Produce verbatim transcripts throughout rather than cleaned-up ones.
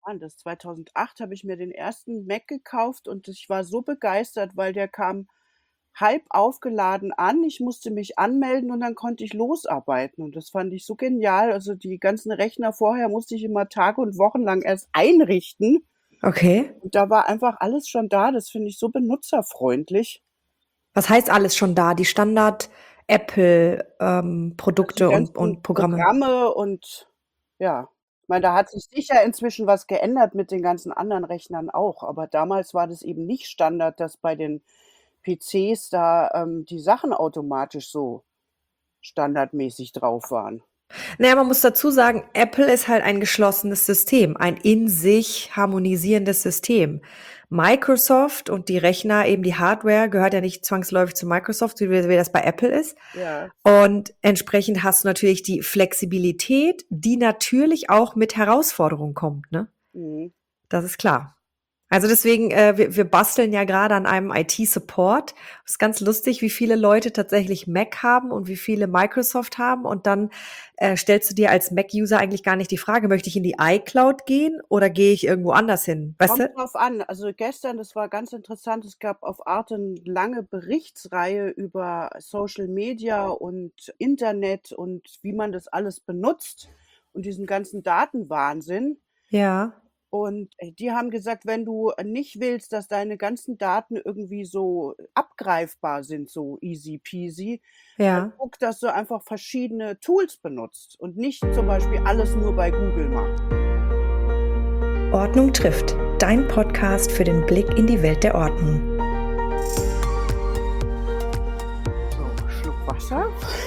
Wann das? zweitausendacht habe ich mir den ersten Mac gekauft und ich war so begeistert, weil der kam halb aufgeladen an. Ich musste mich anmelden und dann konnte ich losarbeiten und das fand ich so genial. Also, die ganzen Rechner vorher musste ich immer Tage und Wochen lang erst einrichten Okay. und da war einfach alles schon da. Das finde ich so benutzerfreundlich. Was heißt alles schon da? Die Standard Apple, ähm, Also, die Produkte und ganzen und Programme? Programme und ja. Ich meine, da hat sich sicher inzwischen was geändert mit den ganzen anderen Rechnern auch, aber damals war das eben nicht Standard, dass bei den P Cs da, ähm, die Sachen automatisch so standardmäßig drauf waren. Na ja, man muss dazu sagen, Apple ist halt ein geschlossenes System, ein in sich harmonisierendes System. Microsoft und die Rechner, eben die Hardware, gehört ja nicht zwangsläufig zu Microsoft, wie wie das bei Apple ist. Ja. Und entsprechend hast du natürlich die Flexibilität, die natürlich auch mit Herausforderungen kommt, ne? Mhm. Das ist klar. Also deswegen, äh, wir wir basteln ja grade an einem I T-Support. Ist ganz lustig, wie viele Leute tatsächlich Mac haben und wie viele Microsoft haben und dann, äh, stellst du dir als Mac-User eigentlich gar nicht die Frage: „Möchte ich in die iCloud gehen oder gehe ich irgendwo anders hin?“ Weißt Kommt du? drauf an. Also, gestern, das war ganz interessant, es gab auf Arte 'n lange Berichtsreihe über Social Media und Internet und wie man das alles benutzt und diesen ganzen Datenwahnsinn. Ja. Und, äh, die haben gesagt, wenn du nicht willst, dass deine ganzen Daten irgendwie so abgreifbar sind, so easy peasy, dann Ja. guck, dass du einfach verschiedene Tools benutzt und nicht zum Beispiel alles nur bei Google machst. Ordnung trifft, dein Podcast für den Blick in die Welt der Ordnung. So, Schluck Wasser.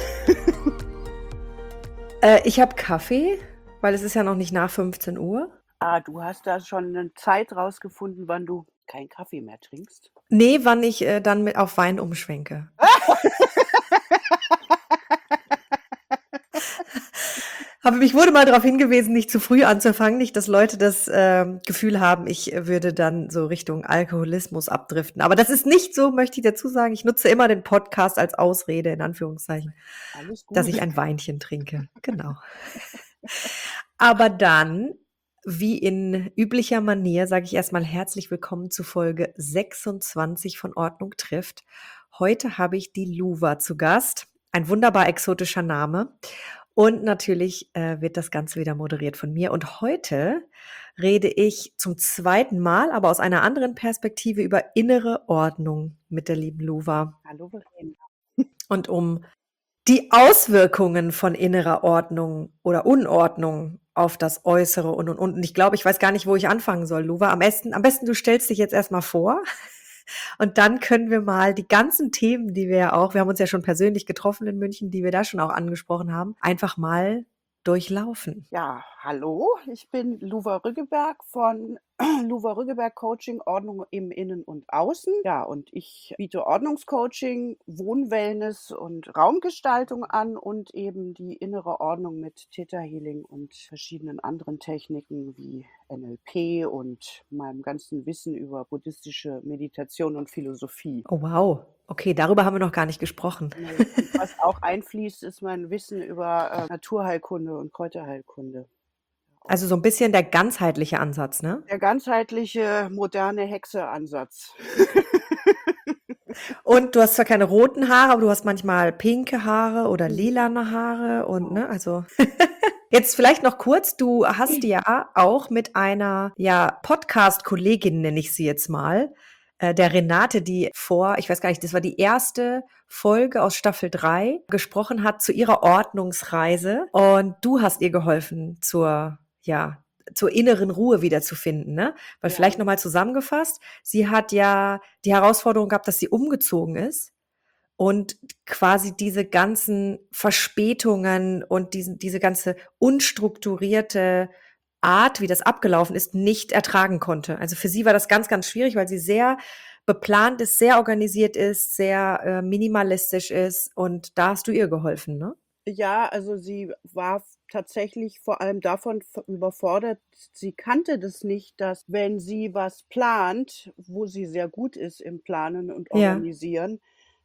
Äh, ich habe Kaffee, weil es ist ja noch nicht nach fünfzehn Uhr. Ah, du hast da schon 'ne Zeit rausgefunden, wann du keinen Kaffee mehr trinkst? Ne, wann ich, äh, dann mit auf Wein umschwenke. Aber mich wurde mal darauf hingewiesen, nicht zu früh anzufangen, nicht, dass Leute das, ähm, Gefühl haben, ich würde dann so Richtung Alkoholismus abdriften. Aber das ist nicht so, möchte ich dazu sagen. Ich nutze immer den Podcast als Ausrede in Anführungszeichen, Alles dass gut. ich ein Weinchen trinke. Genau. Aber dann, wie in üblicher Manier, sage ich erst mal herzlich willkommen zu Folge sechsundzwanzig von Ordnung trifft. Heute habe ich die Luva zu Gast. Ein wunderbar exotischer Name. Und natürlich, äh, wird das Ganze wieder moderiert von mir. Und heute rede ich zum zweiten Mal, aber aus einer anderen Perspektive über innere Ordnung mit der lieben Luva. Hallo Verena. Und um die Auswirkungen von innerer Ordnung oder Unordnung auf das Äußere und und und. Und ich glaube, ich weiß gar nicht, wo ich anfangen soll, Luva. Am besten am besten, du stellst dich jetzt erst mal vor und dann können wir mal die ganzen Themen, die wir ja auch wir haben uns ja schon persönlich getroffen in München, die wir da schon auch angesprochen haben, einfach mal durchlaufen. Ja, hallo, ich bin Luva Rüggeberg von Luva Rüggeberg Coaching, Ordnung im Innen und Außen. Ja, und ich biete Ordnungscoaching, Wohnwellness und Raumgestaltung an und eben die innere Ordnung mit Theta Healing und verschiedenen anderen Techniken wie N L P und meinem ganzen Wissen über buddhistische Meditation und Philosophie. Oh wow, okay, darüber haben wir noch gar nicht gesprochen. Ne, und was auch einfließt, ist mein Wissen über, äh, Naturheilkunde und Kräuterheilkunde. Also, so 'n bisschen der ganzheitliche Ansatz, ne? Der ganzheitliche moderne Hexe-Ansatz. Und du hast zwar keine roten Haare, aber du hast manchmal pinke Haare oder Mhm. lilane Haare und Genau. ne, also jetzt vielleicht noch kurz, du hast ja auch mit einer, ja, Podcast-Kollegin, nenne ich sie jetzt mal, äh, der Renate, die vor ich weiß gar nicht, das war die erste Folge aus Staffel drei, gesprochen hat zu ihrer Ordnungsreise und du hast ihr geholfen, zur ja, zur inneren Ruhe wiederzufinden, ne? Weil vielleicht Ja. noch mal zusammengefasst, sie hat ja die Herausforderung gehabt, dass sie umgezogen ist und quasi diese ganzen Verspätungen und diesen diese ganze unstrukturierte Art, wie das abgelaufen ist, nicht ertragen konnte. Also, für sie war das ganz, ganz schwierig, weil sie sehr beplant ist, sehr organisiert ist, sehr, äh, minimalistisch ist und da hast du ihr geholfen, ne? Ja, also sie war f tatsächlich vor allem davon v überfordert, sie kannte das nicht, dass wenn sie was plant, wo sie sehr gut ist im Planen und Ja. Organisieren,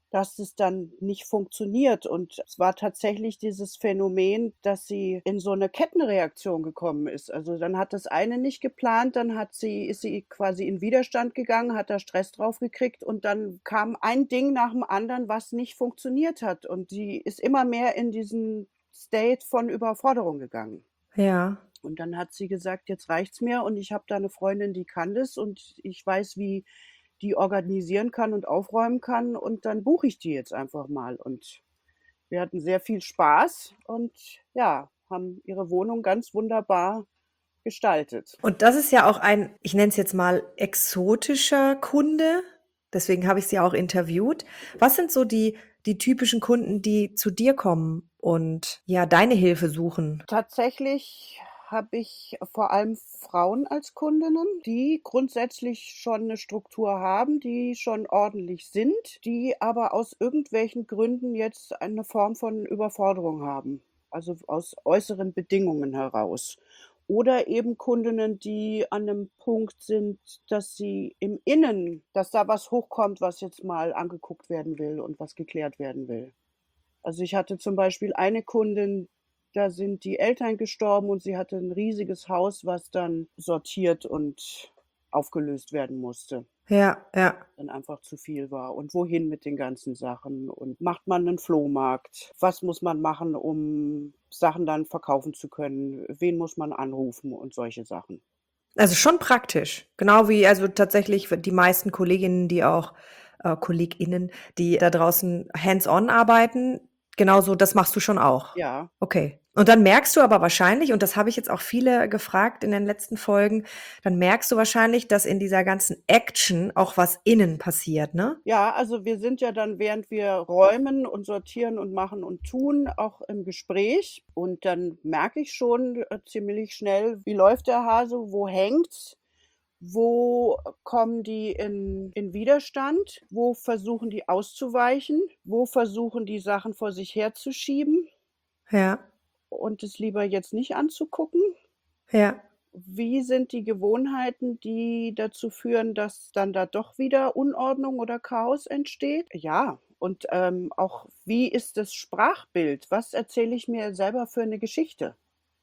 dass es dann nicht funktioniert. Und es war tatsächlich dieses Phänomen, dass sie in so 'ne Kettenreaktion gekommen ist. Also, dann hat das eine nicht geplant, dann hat sie ist sie quasi in Widerstand gegangen, hat da Stress drauf gekriegt und dann kam ein Ding nach dem anderen, was nicht funktioniert hat. Und sie ist immer mehr in diesen State von Überforderung gegangen. Ja. Und dann hat sie gesagt: „Jetzt reicht's mir und ich habe da 'ne Freundin, die kann das und ich weiß, wie die organisieren kann und aufräumen kann und dann buche ich die jetzt einfach mal." Und wir hatten sehr viel Spaß und ja, haben ihre Wohnung ganz wunderbar gestaltet. Und das ist ja auch ein, ich nenne es jetzt mal exotischer Kunde, deswegen habe ich sie auch interviewt. Was sind so die die typischen Kunden, die zu dir kommen und, ja, deine Hilfe suchen? Tatsächlich habe ich vor allem Frauen als Kundinnen, die grundsätzlich schon 'ne Struktur haben, die schon ordentlich sind, die aber aus irgendwelchen Gründen jetzt eine Form von Überforderung haben, also aus äußeren Bedingungen heraus. Oder eben Kundinnen, die an 'nem Punkt sind, dass sie im Innen dass da was hochkommt, was jetzt mal angeguckt werden will und was geklärt werden will. Also, ich hatte zum Beispiel eine Kundin, da sind die Eltern gestorben und sie hatte 'n riesiges Haus, was dann sortiert und aufgelöst werden musste. Ja, ja. Dann einfach zu viel war. Und wohin mit den ganzen Sachen? Und macht man 'nen Flohmarkt? Was muss man machen, um Sachen dann verkaufen zu können? Wen muss man anrufen und solche Sachen. Also, schon praktisch. Genau wie also tatsächlich für die meisten Kolleginnen, die auch äh, KollegInnen, die da draußen hands on arbeiten, genauso das machst du schon auch? Ja. Okay. Und dann merkst du aber wahrscheinlich, und das habe ich jetzt auch viele gefragt in den letzten Folgen, dann merkst du wahrscheinlich, dass in dieser ganzen Action auch was innen passiert, ne? Ja, also wir sind ja dann, während wir räumen und sortieren und machen und tun, auch im Gespräch. Und dann merke ich schon, äh, ziemlich schnell, wie läuft der Hase, wo hängt's, wo kommen die in in Widerstand, wo versuchen die auszuweichen, wo versuchen die Sachen vor sich herzuschieben Ja. und es lieber jetzt nicht anzugucken. Ja. Wie sind die Gewohnheiten, die dazu führen, dass dann da doch wieder Unordnung oder Chaos entsteht? Ja, und, ähm, auch wie ist das Sprachbild? Was erzähle ich mir selber für 'ne Geschichte?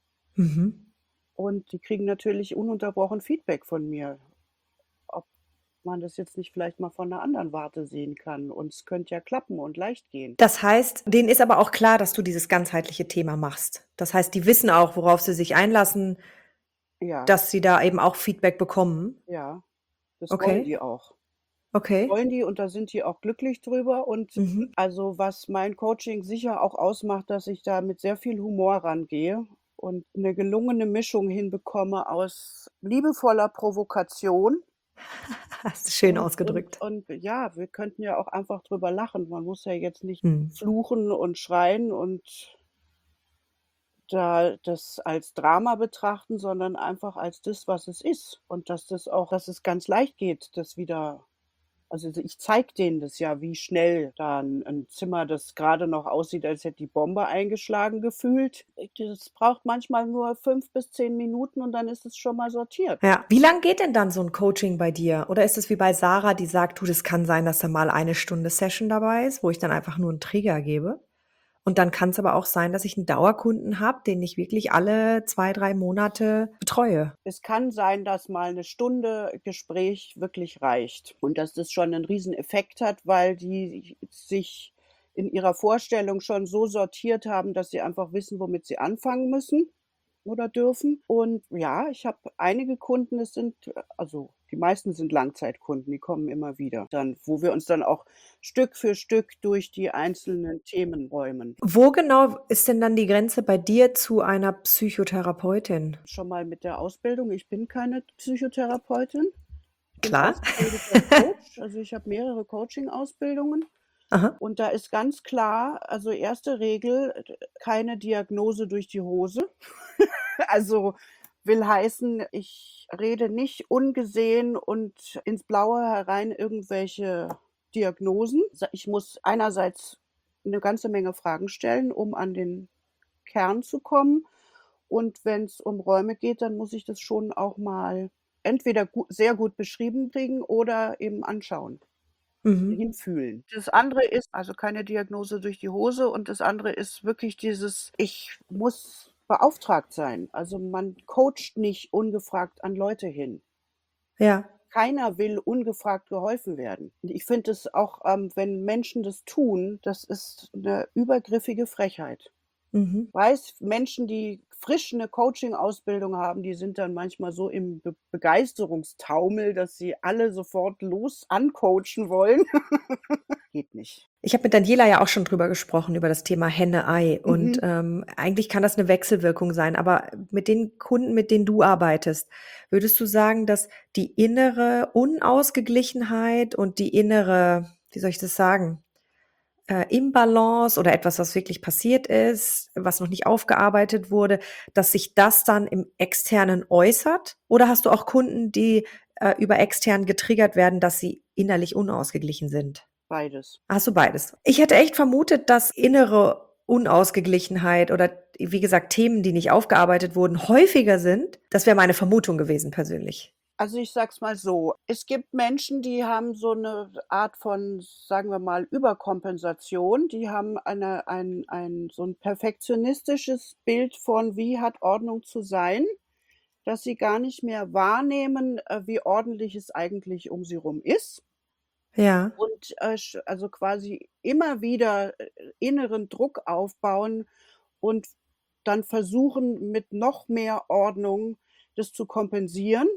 Mhm. Und die kriegen natürlich ununterbrochen Feedback von mir, ob man das jetzt nicht vielleicht mal von 'ner anderen Warte sehen kann und es könnte ja klappen und leicht gehen. Das heißt, denen ist aber auch klar, dass du dieses ganzheitliche Thema machst. Das heißt, die wissen auch, worauf sie sich einlassen Ja. dass sie da eben auch Feedback bekommen? Ja, das wollen Okay. die auch. Okay. Wollen die und da sind die auch glücklich drüber und Mhm. also, was mein Coaching sicher auch ausmacht, dass ich da mit sehr viel Humor rangehe und 'ne gelungene Mischung hinbekomme aus liebevoller Provokation Hast du schön und und ausgedrückt. und ja, wir könnten ja auch einfach drüber lachen. Man muss ja jetzt nicht Mhm. fluchen und schreien und da das als Drama betrachten, sondern einfach als das, was es ist. Und dass das auch dass es ganz leicht geht, das wieder also, s ich zeige denen das ja, wie schnell da 'n 'n Zimmer, das grade noch aussieht, als hätte die Bombe eingeschlagen, gefühlt äh, das braucht manchmal nur fünf bis zehn Minuten und dann ist es schon mal sortiert. Ja. Wie lang geht denn dann so 'n Coaching bei dir? Oder ist es wie bei Sarah, die sagt: „Du, das kann sein, dass da mal eine Stunde Session dabei ist, wo ich dann einfach nur 'n Trigger gebe. Und dann kann's aber auch sein, dass ich 'n Dauerkunden habe, den ich wirklich alle zwei, drei Monate betreue?“ Es kann sein, dass mal 'ne Stunde Gespräch wirklich reicht und dass das schon 'nen Rieseneffekt hat, weil die sich in ihrer Vorstellung schon so sortiert haben, dass sie einfach wissen, womit sie anfangen müssen oder dürfen. Und ja, ich habe einige Kunden, das sind also, die meisten sind Langzeitkunden, die kommen immer wieder dann, wo wir uns dann auch Stück für Stück durch die einzelnen Themen räumen. Wo genau ist denn dann die Grenze bei dir zu einer Psychotherapeutin? Schon mal mit der Ausbildung. Ich bin keine Psychotherapeutin. Ich bin Klar. ausgebildeter Coach, also, ich habe mehrere Coaching-Ausbildungen. Aha. Und da ist ganz klar also, erste Regel, d keine Diagnose durch die Hose. Also, will heißen, ich rede nicht ungesehen und ins Blaue herein irgendwelche Diagnosen. Sa ich muss einerseits 'ne ganze Menge Fragen stellen, um an den Kern zu kommen. Und wenn's um Räume geht, dann muss ich das schon auch mal entweder gu sehr gut beschrieben kriegen oder eben anschauen. Mhm. hinfühlen. Das andere ist also keine Diagnose durch die Hose und das andere ist wirklich dieses: Ich muss beauftragt sein. Also, man coacht nicht ungefragt an Leute hin. Ja. Keiner will ungefragt geholfen werden. Und ich finde es auch, ähm, wenn Menschen das tun, das ist 'ne übergriffige Frechheit. Mhm. Weiß, Menschen, die frisch 'ne Coaching-Ausbildung haben, die sind dann manchmal so im Be Begeisterungstaumel, dass sie alle sofort los ancoachen wollen. Geht nicht. Ich habe mit Daniela ja auch schon drüber gesprochen, über das Thema Henne-Ei und, Mhm. ähm, eigentlich kann das 'ne Wechselwirkung sein, aber mit den Kunden, mit denen du arbeitest, würdest du sagen, dass die innere Unausgeglichenheit und die innere, wie soll ich das sagen, äh, Imbalance oder etwas, was wirklich passiert ist, was noch nicht aufgearbeitet wurde, dass sich das dann im Externen äußert? Oder hast du auch Kunden, die, äh, über extern getriggert werden, dass sie innerlich unausgeglichen sind? Beides. Hast du beides? Ich hätte echt vermutet, dass innere Unausgeglichenheit oder wie gesagt, Themen, die nicht aufgearbeitet wurden, häufiger sind. Das wäre meine Vermutung gewesen persönlich. Also, ich sage es mal so, es gibt Menschen, die haben so 'ne Art von, sagen wir mal, Überkompensation. Die haben eine ein ein so 'n perfektionistisches Bild von, wie hat Ordnung zu sein, dass sie gar nicht mehr wahrnehmen, äh, wie ordentlich es eigentlich um sie rum ist. Ja. Und, äh, sch also, quasi immer wieder, äh, inneren Druck aufbauen und dann versuchen, mit noch mehr Ordnung das zu kompensieren,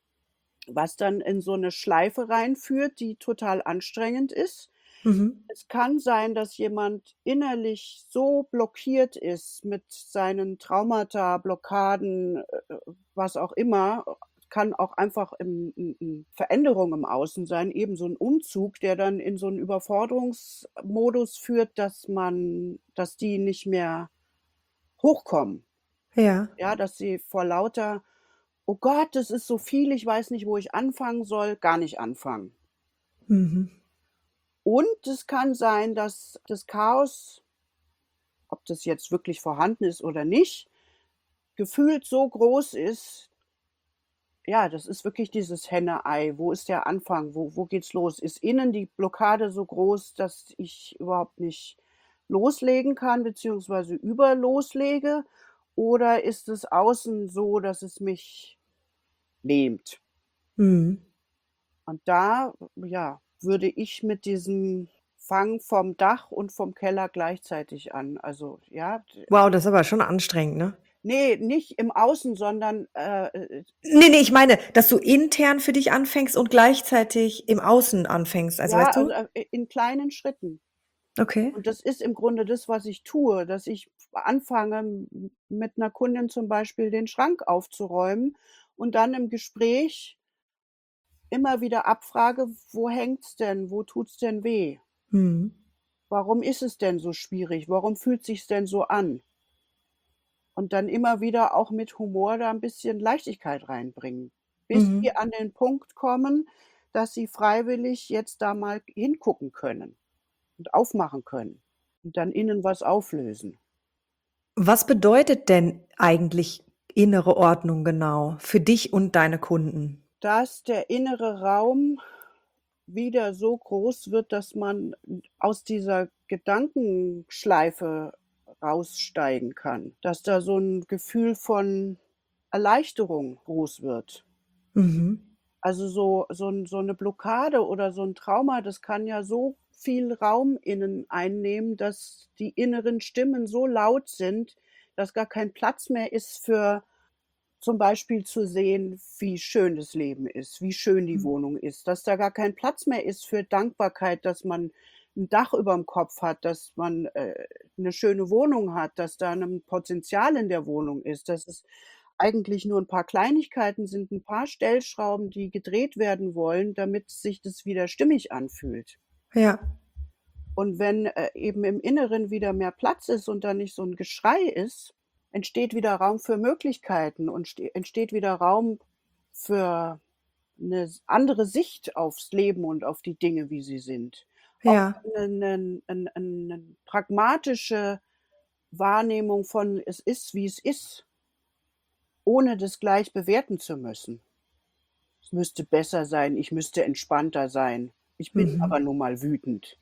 was dann in so 'ne Schleife reinführt, die total anstrengend ist. Mhm. Es kann sein, dass jemand innerlich so blockiert ist mit seinen Traumata, Blockaden, äh, äh, was auch immer. Kann auch einfach 'n 'n 'n Veränderung im Außen sein, eben so 'n Umzug, der dann in so 'n Überforderungsmodus führt, dass man dass die nicht mehr hochkommen. Ja. Ja, dass sie vor lauter: „Oh Gott, das ist so viel, ich weiß nicht, wo ich anfangen soll“, gar nicht anfangen. Mhm. Und es kann sein, dass das Chaos ob das jetzt wirklich vorhanden ist oder nicht, gefühlt so groß ist ja, das ist wirklich dieses Henne-Ei. Wo ist der Anfang? Wo wo geht's los? Ist innen die Blockade so groß, dass ich überhaupt nicht loslegen kann beziehungsweise über loslege? Oder ist es außen so, dass es mich lähmt? Mhm. Und da, ja, würde ich mit diesem Fang vom Dach und vom Keller gleichzeitig an. Also, ja, d Wow, das ist aber schon anstrengend, ne? Ne, nicht im Außen, sondern, äh, äh, Ne, ne, ich meine, dass du intern für dich anfängst und gleichzeitig im Außen anfängst. Also, ja, weißt also, du? äh, in kleinen Schritten. Okay. Und das ist im Grunde das, was ich tue, dass ich anfange, m mit 'ner Kundin zum Beispiel den Schrank aufzuräumen und dann im Gespräch immer wieder abfrage: „Wo hängt's denn? Wo tut's denn weh?“ Mhm. „Warum ist es denn so schwierig? Warum fühlt sich's denn so an?“ Und dann immer wieder auch mit Humor da 'n bisschen Leichtigkeit reinbringen, bis Mhm. wir an den Punkt kommen, dass sie freiwillig jetzt da mal hingucken können und aufmachen können und dann innen was auflösen. Was bedeutet denn eigentlich innere Ordnung genau für dich und deine Kunden? Dass der innere Raum wieder so groß wird, dass man aus dieser Gedankenschleife raussteigen kann, dass da so 'n Gefühl von Erleichterung groß wird. Mhm. Also, so so 'n so 'ne Blockade oder so 'n Trauma, das kann ja so viel Raum innen einnehmen, dass die inneren Stimmen so laut sind, dass gar kein Platz mehr ist für zum Beispiel zu sehen, wie schön das Leben ist, wie schön die Mhm. Wohnung ist, dass da gar kein Platz mehr ist für Dankbarkeit, dass man 'n Dach überm Kopf hat, dass man, äh, 'ne schöne Wohnung hat, dass da 'nen Potenzial in der Wohnung ist, dass es eigentlich nur 'n paar Kleinigkeiten sind, 'n paar Stellschrauben, die gedreht werden wollen, damit sich das wieder stimmig anfühlt. Ja. Und wenn, äh, eben im Inneren wieder mehr Platz ist und da nicht so 'n Geschrei ist, entsteht wieder Raum für Möglichkeiten und ste entsteht wieder Raum für 'ne s andere Sicht aufs Leben und auf die Dinge, wie sie sind. Auch Ja. 'nen 'nen 'n 'n 'nen pragmatische Wahrnehmung von: „Es ist, wie es ist“, ohne das gleich bewerten zu müssen. Es müsste besser sein, ich müsste entspannter sein. Ich bin aber Mhm. nun mal wütend.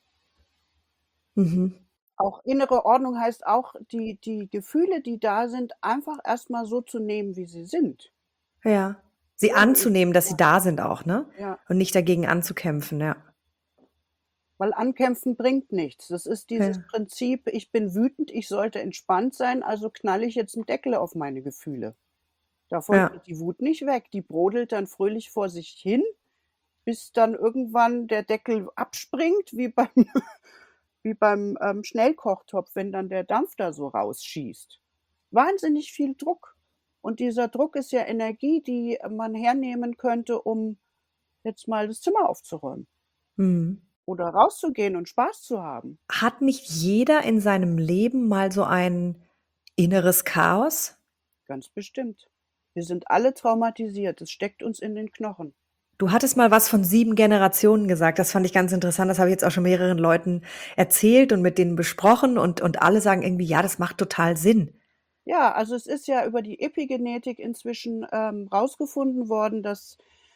Mhm. Auch innere Ordnung heißt auch, die die Gefühle, die da sind, einfach erst mal so zu nehmen, wie sie sind. Ja. Sie Ohne ich anzunehmen, dass sie ja, da sind auch, ne? ja. Und nicht dagegen anzukämpfen, ja. Weil ankämpfen bringt nichts. Das ist dieses Ja. Prinzip: „Ich bin wütend, ich sollte entspannt sein, also knalle ich jetzt 'n Deckel auf meine Gefühle.“ Davon Ja. geht die Wut nicht weg. Die brodelt dann fröhlich vor sich hin, bis dann irgendwann der Deckel abspringt, wie beim wie beim, ähm, Schnellkochtopf, wenn dann der Dampf da so rausschießt. Wahnsinnig viel Druck. Und dieser Druck ist ja Energie, die man hernehmen könnte, um jetzt mal das Zimmer aufzuräumen Mhm. oder rauszugehen und Spaß zu haben. Hat nicht jeder in seinem Leben mal so ein inneres Chaos? Ganz bestimmt. Wir sind alle traumatisiert. Es steckt uns in den Knochen. Du hattest mal was von sieben Generationen gesagt. Das fand ich ganz interessant. Das habe ich jetzt auch schon mehreren Leuten erzählt und mit denen besprochen und und alle sagen irgendwie: „Ja, das macht total Sinn.“ Ja, also es ist ja über die Epigenetik inzwischen, ähm, rausgefunden worden, dass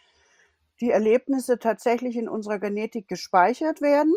die Erlebnisse tatsächlich in unserer Genetik gespeichert werden.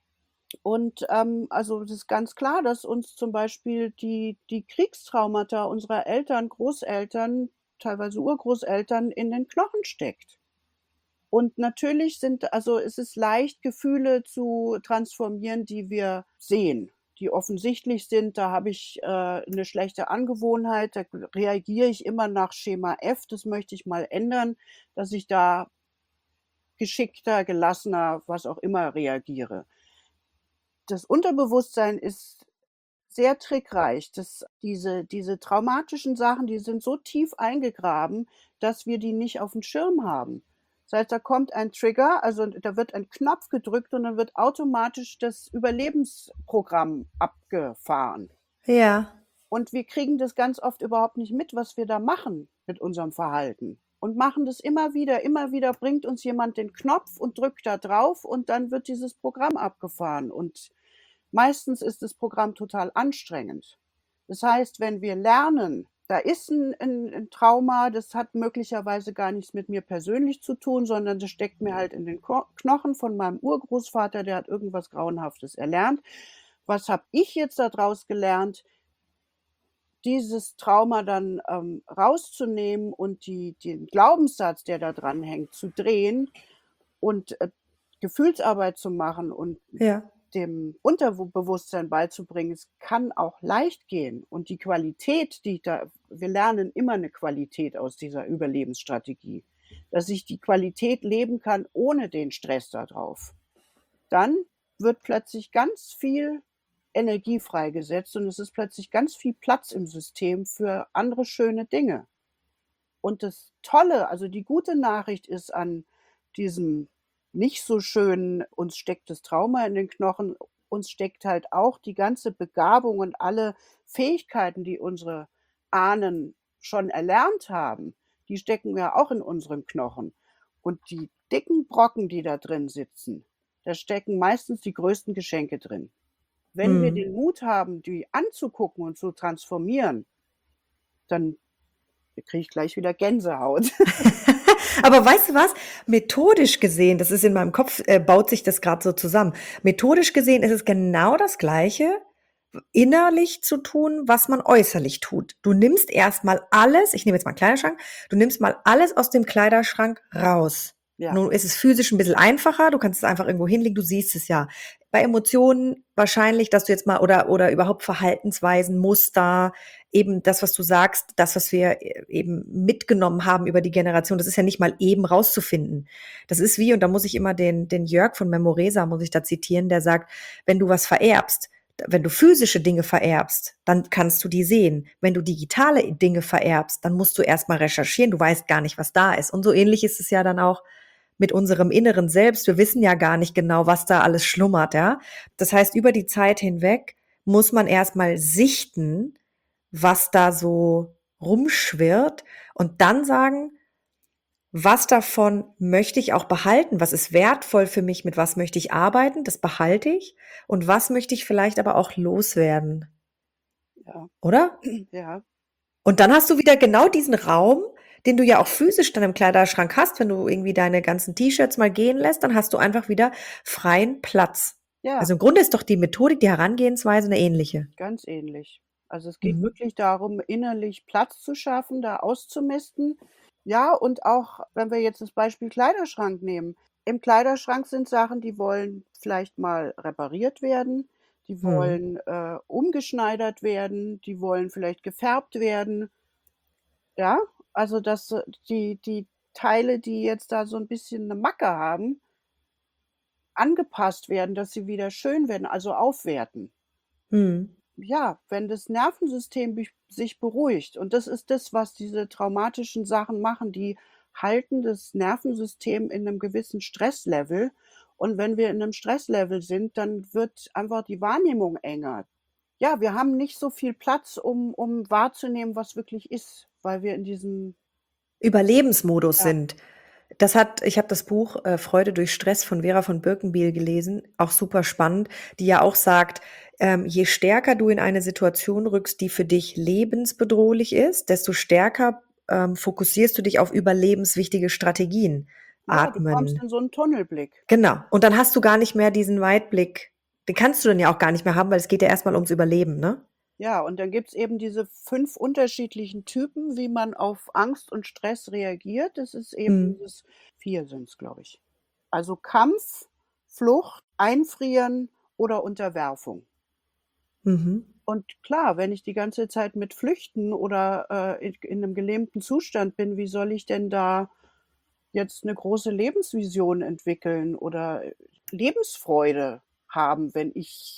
Und, ähm, also, es ist ganz klar, dass uns zum Beispiel die die Kriegstraumata unserer Eltern, Großeltern, teilweise Urgroßeltern in den Knochen steckt. Und natürlich sind also, es ist leicht, Gefühle zu transformieren, die wir sehen, die offensichtlich sind. Da habe ich, äh, 'ne schlechte Angewohnheit, da reagiere ich immer nach Schema F. Das möchte ich mal ändern, dass ich da geschickter, gelassener, was auch immer reagiere. Das Unterbewusstsein ist sehr trickreich. Das diese diese traumatischen Sachen, die sind so tief eingegraben, dass wir die nicht aufm Schirm haben. Das heißt, da kommt ein Trigger, also da wird ein Knopf gedrückt und dann wird automatisch das Überlebensprogramm abgefahren. Ja. Und wir kriegen das ganz oft überhaupt nicht mit, was wir da machen mit unserem Verhalten und machen das immer wieder. Immer wieder bringt uns jemand den Knopf und drückt da drauf und dann wird dieses Programm abgefahren und meistens ist das Programm total anstrengend. Das heißt, wenn wir lernen, da ist 'n 'n 'n Trauma, das hat möglicherweise gar nichts mit mir persönlich zu tun, sondern das steckt mir halt in den Ko Knochen von meinem Urgroßvater, der hat irgendwas Grauenhaftes erlernt. Was habe ich jetzt da draus gelernt? Dieses Trauma dann, ähm, rauszunehmen und die den Glaubenssatz, der da dranhängt, zu drehen und, äh, Gefühlsarbeit zu machen und Ja. dem Unterwu Bewusstsein beizubringen, es kann auch leicht gehen. Und die Qualität, die da wir lernen immer 'ne Qualität aus dieser Überlebensstrategie, dass ich die Qualität leben kann ohne den Stress da drauf. Dann wird plötzlich ganz viel Energie freigesetzt und es ist plötzlich ganz viel Platz im System für andere schöne Dinge. Und das Tolle, also die gute Nachricht ist an diesem nicht so schönen uns steckt das Trauma in den Knochen, uns steckt halt auch die ganze Begabung und alle Fähigkeiten, die unsere Ahnen schon erlernt haben, die stecken ja auch in unseren Knochen. Und die dicken Brocken, die da drin sitzen, da stecken meistens die größten Geschenke drin. Wenn wir Mhm. den Mut haben, die anzugucken und zu transformieren dann kriege ich gleich wieder Gänsehaut. Aber weißt du was? Methodisch gesehen, das ist in meinem Kopf, äh, baut sich das grad so zusammen. Methodisch gesehen ist es genau das Gleiche, w innerlich zu tun, was man äußerlich tut. Du nimmst erst mal alles ich nehme jetzt mal 'n Kleiderschrank, du nimmst mal alles aus dem Kleiderschrank raus. Ja. Nun ist es physisch 'n bisschen einfacher, du kannst es einfach irgendwo hinlegen, du siehst es ja. Bei Emotionen wahrscheinlich, dass du jetzt mal oder oder überhaupt Verhaltensweisen, Muster, eben das, was du sagst, das, was wir e eben mitgenommen haben über die Generation, das ist ja nicht mal eben rauszufinden. Das ist wie und da muss ich immer den den Jörg von Memoresa muss ich da zitieren, der sagt: „Wenn du was vererbst wenn du physische Dinge vererbst, dann kannst du die sehen. Wenn du digitale Dinge vererbst, dann musst du erst mal recherchieren, du weißt gar nicht, was da ist.“ Und so ähnlich ist es ja dann auch mit unserem inneren Selbst. Wir wissen ja gar nicht genau, was da alles schlummert, ja? Das heißt, über die Zeit hinweg muss man erst mal sichten, was da so rumschwirrt und dann sagen: „Was davon möchte ich auch behalten? Was ist wertvoll für mich? Mit was möchte ich arbeiten? Das behalte ich. Und was möchte ich vielleicht aber auch loswerden?“ Ja. Oder? Ja. Und dann hast du wieder genau diesen Raum, den du ja auch physisch dann im Kleiderschrank hast, wenn du irgendwie deine ganzen T-Shirts mal gehen lässt, dann hast du einfach wieder freien Platz. Ja, Also im Grunde ist doch die Methodik, die Herangehensweise eine ähnliche. ganz ähnlich. Also, es geht Mhm. wirklich darum, innerlich Platz zu schaffen, da auszumisten. Ja, und auch, wenn wir jetzt das Beispiel Kleiderschrank nehmen. Im Kleiderschrank sind Sachen, die wollen vielleicht mal repariert werden, die Mhm. wollen, äh, umgeschneidert werden, die wollen vielleicht gefärbt werden. Ja, also, dass äh, die die Teile, die jetzt da so 'n bisschen 'ne Macke haben, angepasst werden, dass sie wieder schön werden, also aufwerten. Mhm. Ja, wenn das Nervensystem bich sich beruhigt, und das ist das, was diese traumatischen Sachen machen, die halten das Nervensystem in 'nem gewissen Stresslevel, und wenn wir in 'nem Stresslevel sind, dann wird einfach die Wahrnehmung enger. Ja, wir haben nicht so viel Platz, um um wahrzunehmen, was wirklich ist, weil wir in diesem Überlebensmodus ja, sind. Das hat ich habe das Buch, äh, „Freude durch Stress" von Vera von Birkenbiel gelesen, auch super spannend, die ja auch sagt, ähm, je stärker du in eine Situation rückst, die für dich lebensbedrohlich ist, desto stärker, ähm, fokussierst du dich auf überlebenswichtige Strategien. ja, du kommst Atmen, in so 'n Tunnelblick. genau. Und dann hast du gar nicht mehr diesen Weitblick. Den kannst du dann ja auch gar nicht mehr haben, weil es geht ja erst mal ums Überleben, ne? Ja, und dann gibt's eben diese fünf unterschiedlichen Typen, wie man auf Angst und Stress reagiert. Das ist eben Mhm. dieses vier sind's, glaube ich. Also Kampf, Flucht, Einfrieren oder Unterwerfung. Mhm. Und klar, wenn ich die ganze Zeit mit Flüchten oder, äh, in in 'nem gelähmten Zustand bin, wie soll ich denn da jetzt 'ne große Lebensvision entwickeln oder äh, Lebensfreude haben, wenn ich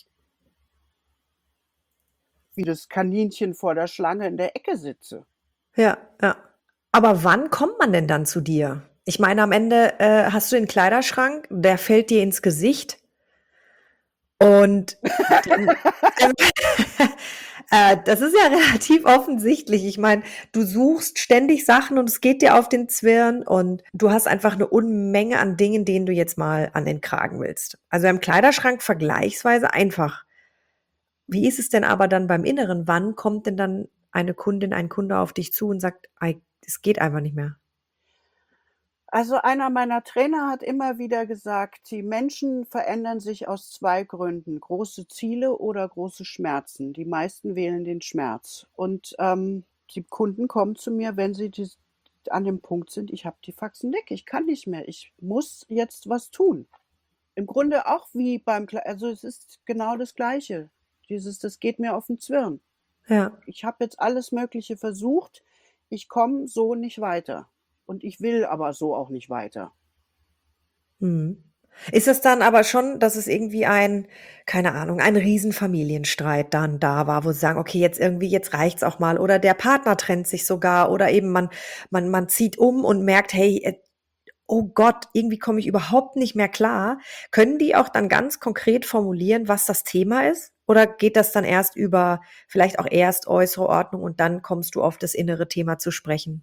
wie das Kaninchen vor der Schlange in der Ecke sitze? Ja, ja. Aber wann kommt man denn dann zu dir? Ich meine, am Ende, äh, hast du den Kleiderschrank, der fällt dir ins Gesicht und dann also, äh, das ist ja relativ offensichtlich. Ich meine, du suchst ständig Sachen und es geht dir auf den Zwirn und du hast einfach 'ne Unmenge an Dingen, denen du jetzt mal an den Kragen willst. Also, im Kleiderschrank vergleichsweise einfach. Wie ist es denn aber dann beim Inneren? Wann kommt denn dann eine Kundin, ein Kunde auf dich zu und sagt: „Ei, es geht einfach nicht mehr?" Also, einer meiner Trainer hat immer wieder gesagt, die Menschen verändern sich aus zwei Gründen: große Ziele oder große Schmerzen. Die meisten wählen den Schmerz. Und, ähm, die Kunden kommen zu mir, wenn sie dies an dem Punkt sind: „Ich habe die Faxen dick, ich kann nicht mehr, ich muss jetzt was tun." Im Grunde auch wie beim Klei also, es ist genau das Gleiche. Dieses: „Das geht mir auf 'n Zwirn. Ja. Ich habe jetzt alles Mögliche versucht, ich komme so nicht weiter. Und ich will aber so auch nicht weiter." Mhm. Ist es dann aber schon, dass es irgendwie ein keine Ahnung, ein Riesenfamilienstreit dann da war, wo sie sagen: „Okay, jetzt irgendwie jetzt reicht's auch mal." Oder der Partner trennt sich sogar oder eben man man man zieht um und merkt: „Hey, äh, oh Gott, irgendwie komme ich überhaupt nicht mehr klar." Können die auch dann ganz konkret formulieren, was das Thema ist? Oder geht das dann erst über vielleicht auch erst äußere Ordnung und dann kommst du auf das innere Thema zu sprechen?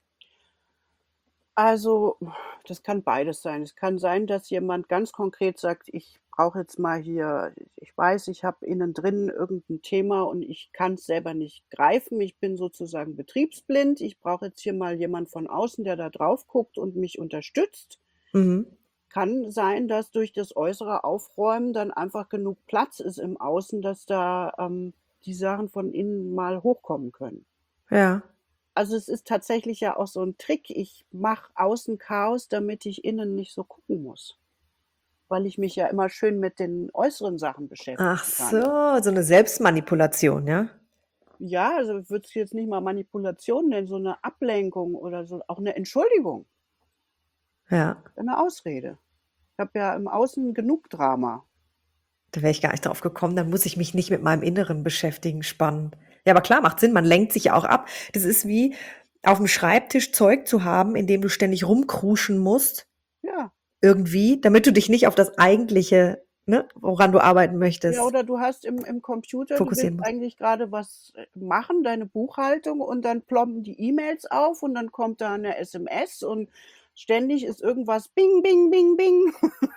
Also, das kann beides sein. Es kann sein, dass jemand ganz konkret sagt: „Ich brauche jetzt mal hier ich weiß, ich habe innen drin irgend 'n Thema und ich kann's selber nicht greifen. Ich bin sozusagen betriebsblind. Ich brauche jetzt hier mal jemand von außen, der da drauf guckt und mich unterstützt." Mhm. Kann sein, dass durch das äußere Aufräumen dann einfach genug Platz ist im Außen, dass da, ähm, die Sachen von innen mal hochkommen können. Ja. Also, es ist tatsächlich ja auch so 'n Trick. Ich mache außen Chaos, damit ich innen nicht so gucken muss, weil ich mich ja immer schön mit den äußeren Sachen Ach beschäftigen so, kann. so 'ne Selbstmanipulation, ja? Ja, also, ich würde es jetzt nicht mal Manipulation nennen, so 'ne Ablenkung oder so auch 'ne Entschuldigung, Ja. 'ne Ausrede. Ich habe ja im Außen genug Drama. Da wäre ich gar nicht drauf gekommen, dann muss ich mich nicht mit meinem Inneren beschäftigen. Spannend. Ja, aber klar, macht Sinn, man lenkt sich ja auch ab. Das ist wie auf'm Schreibtisch Zeug zu haben, in dem du ständig rumkruschen musst Ja. irgendwie, damit du dich nicht auf das Eigentliche, ne, woran du arbeiten Ja, möchtest, oder du hast im im Computer du fokussieren willst musst. eigentlich grade was, äh, machen, deine Buchhaltung, und dann ploppen die E-Mails auf und dann kommt da 'ne S M S und ständig ist irgendwas bing, bing, bing, bing.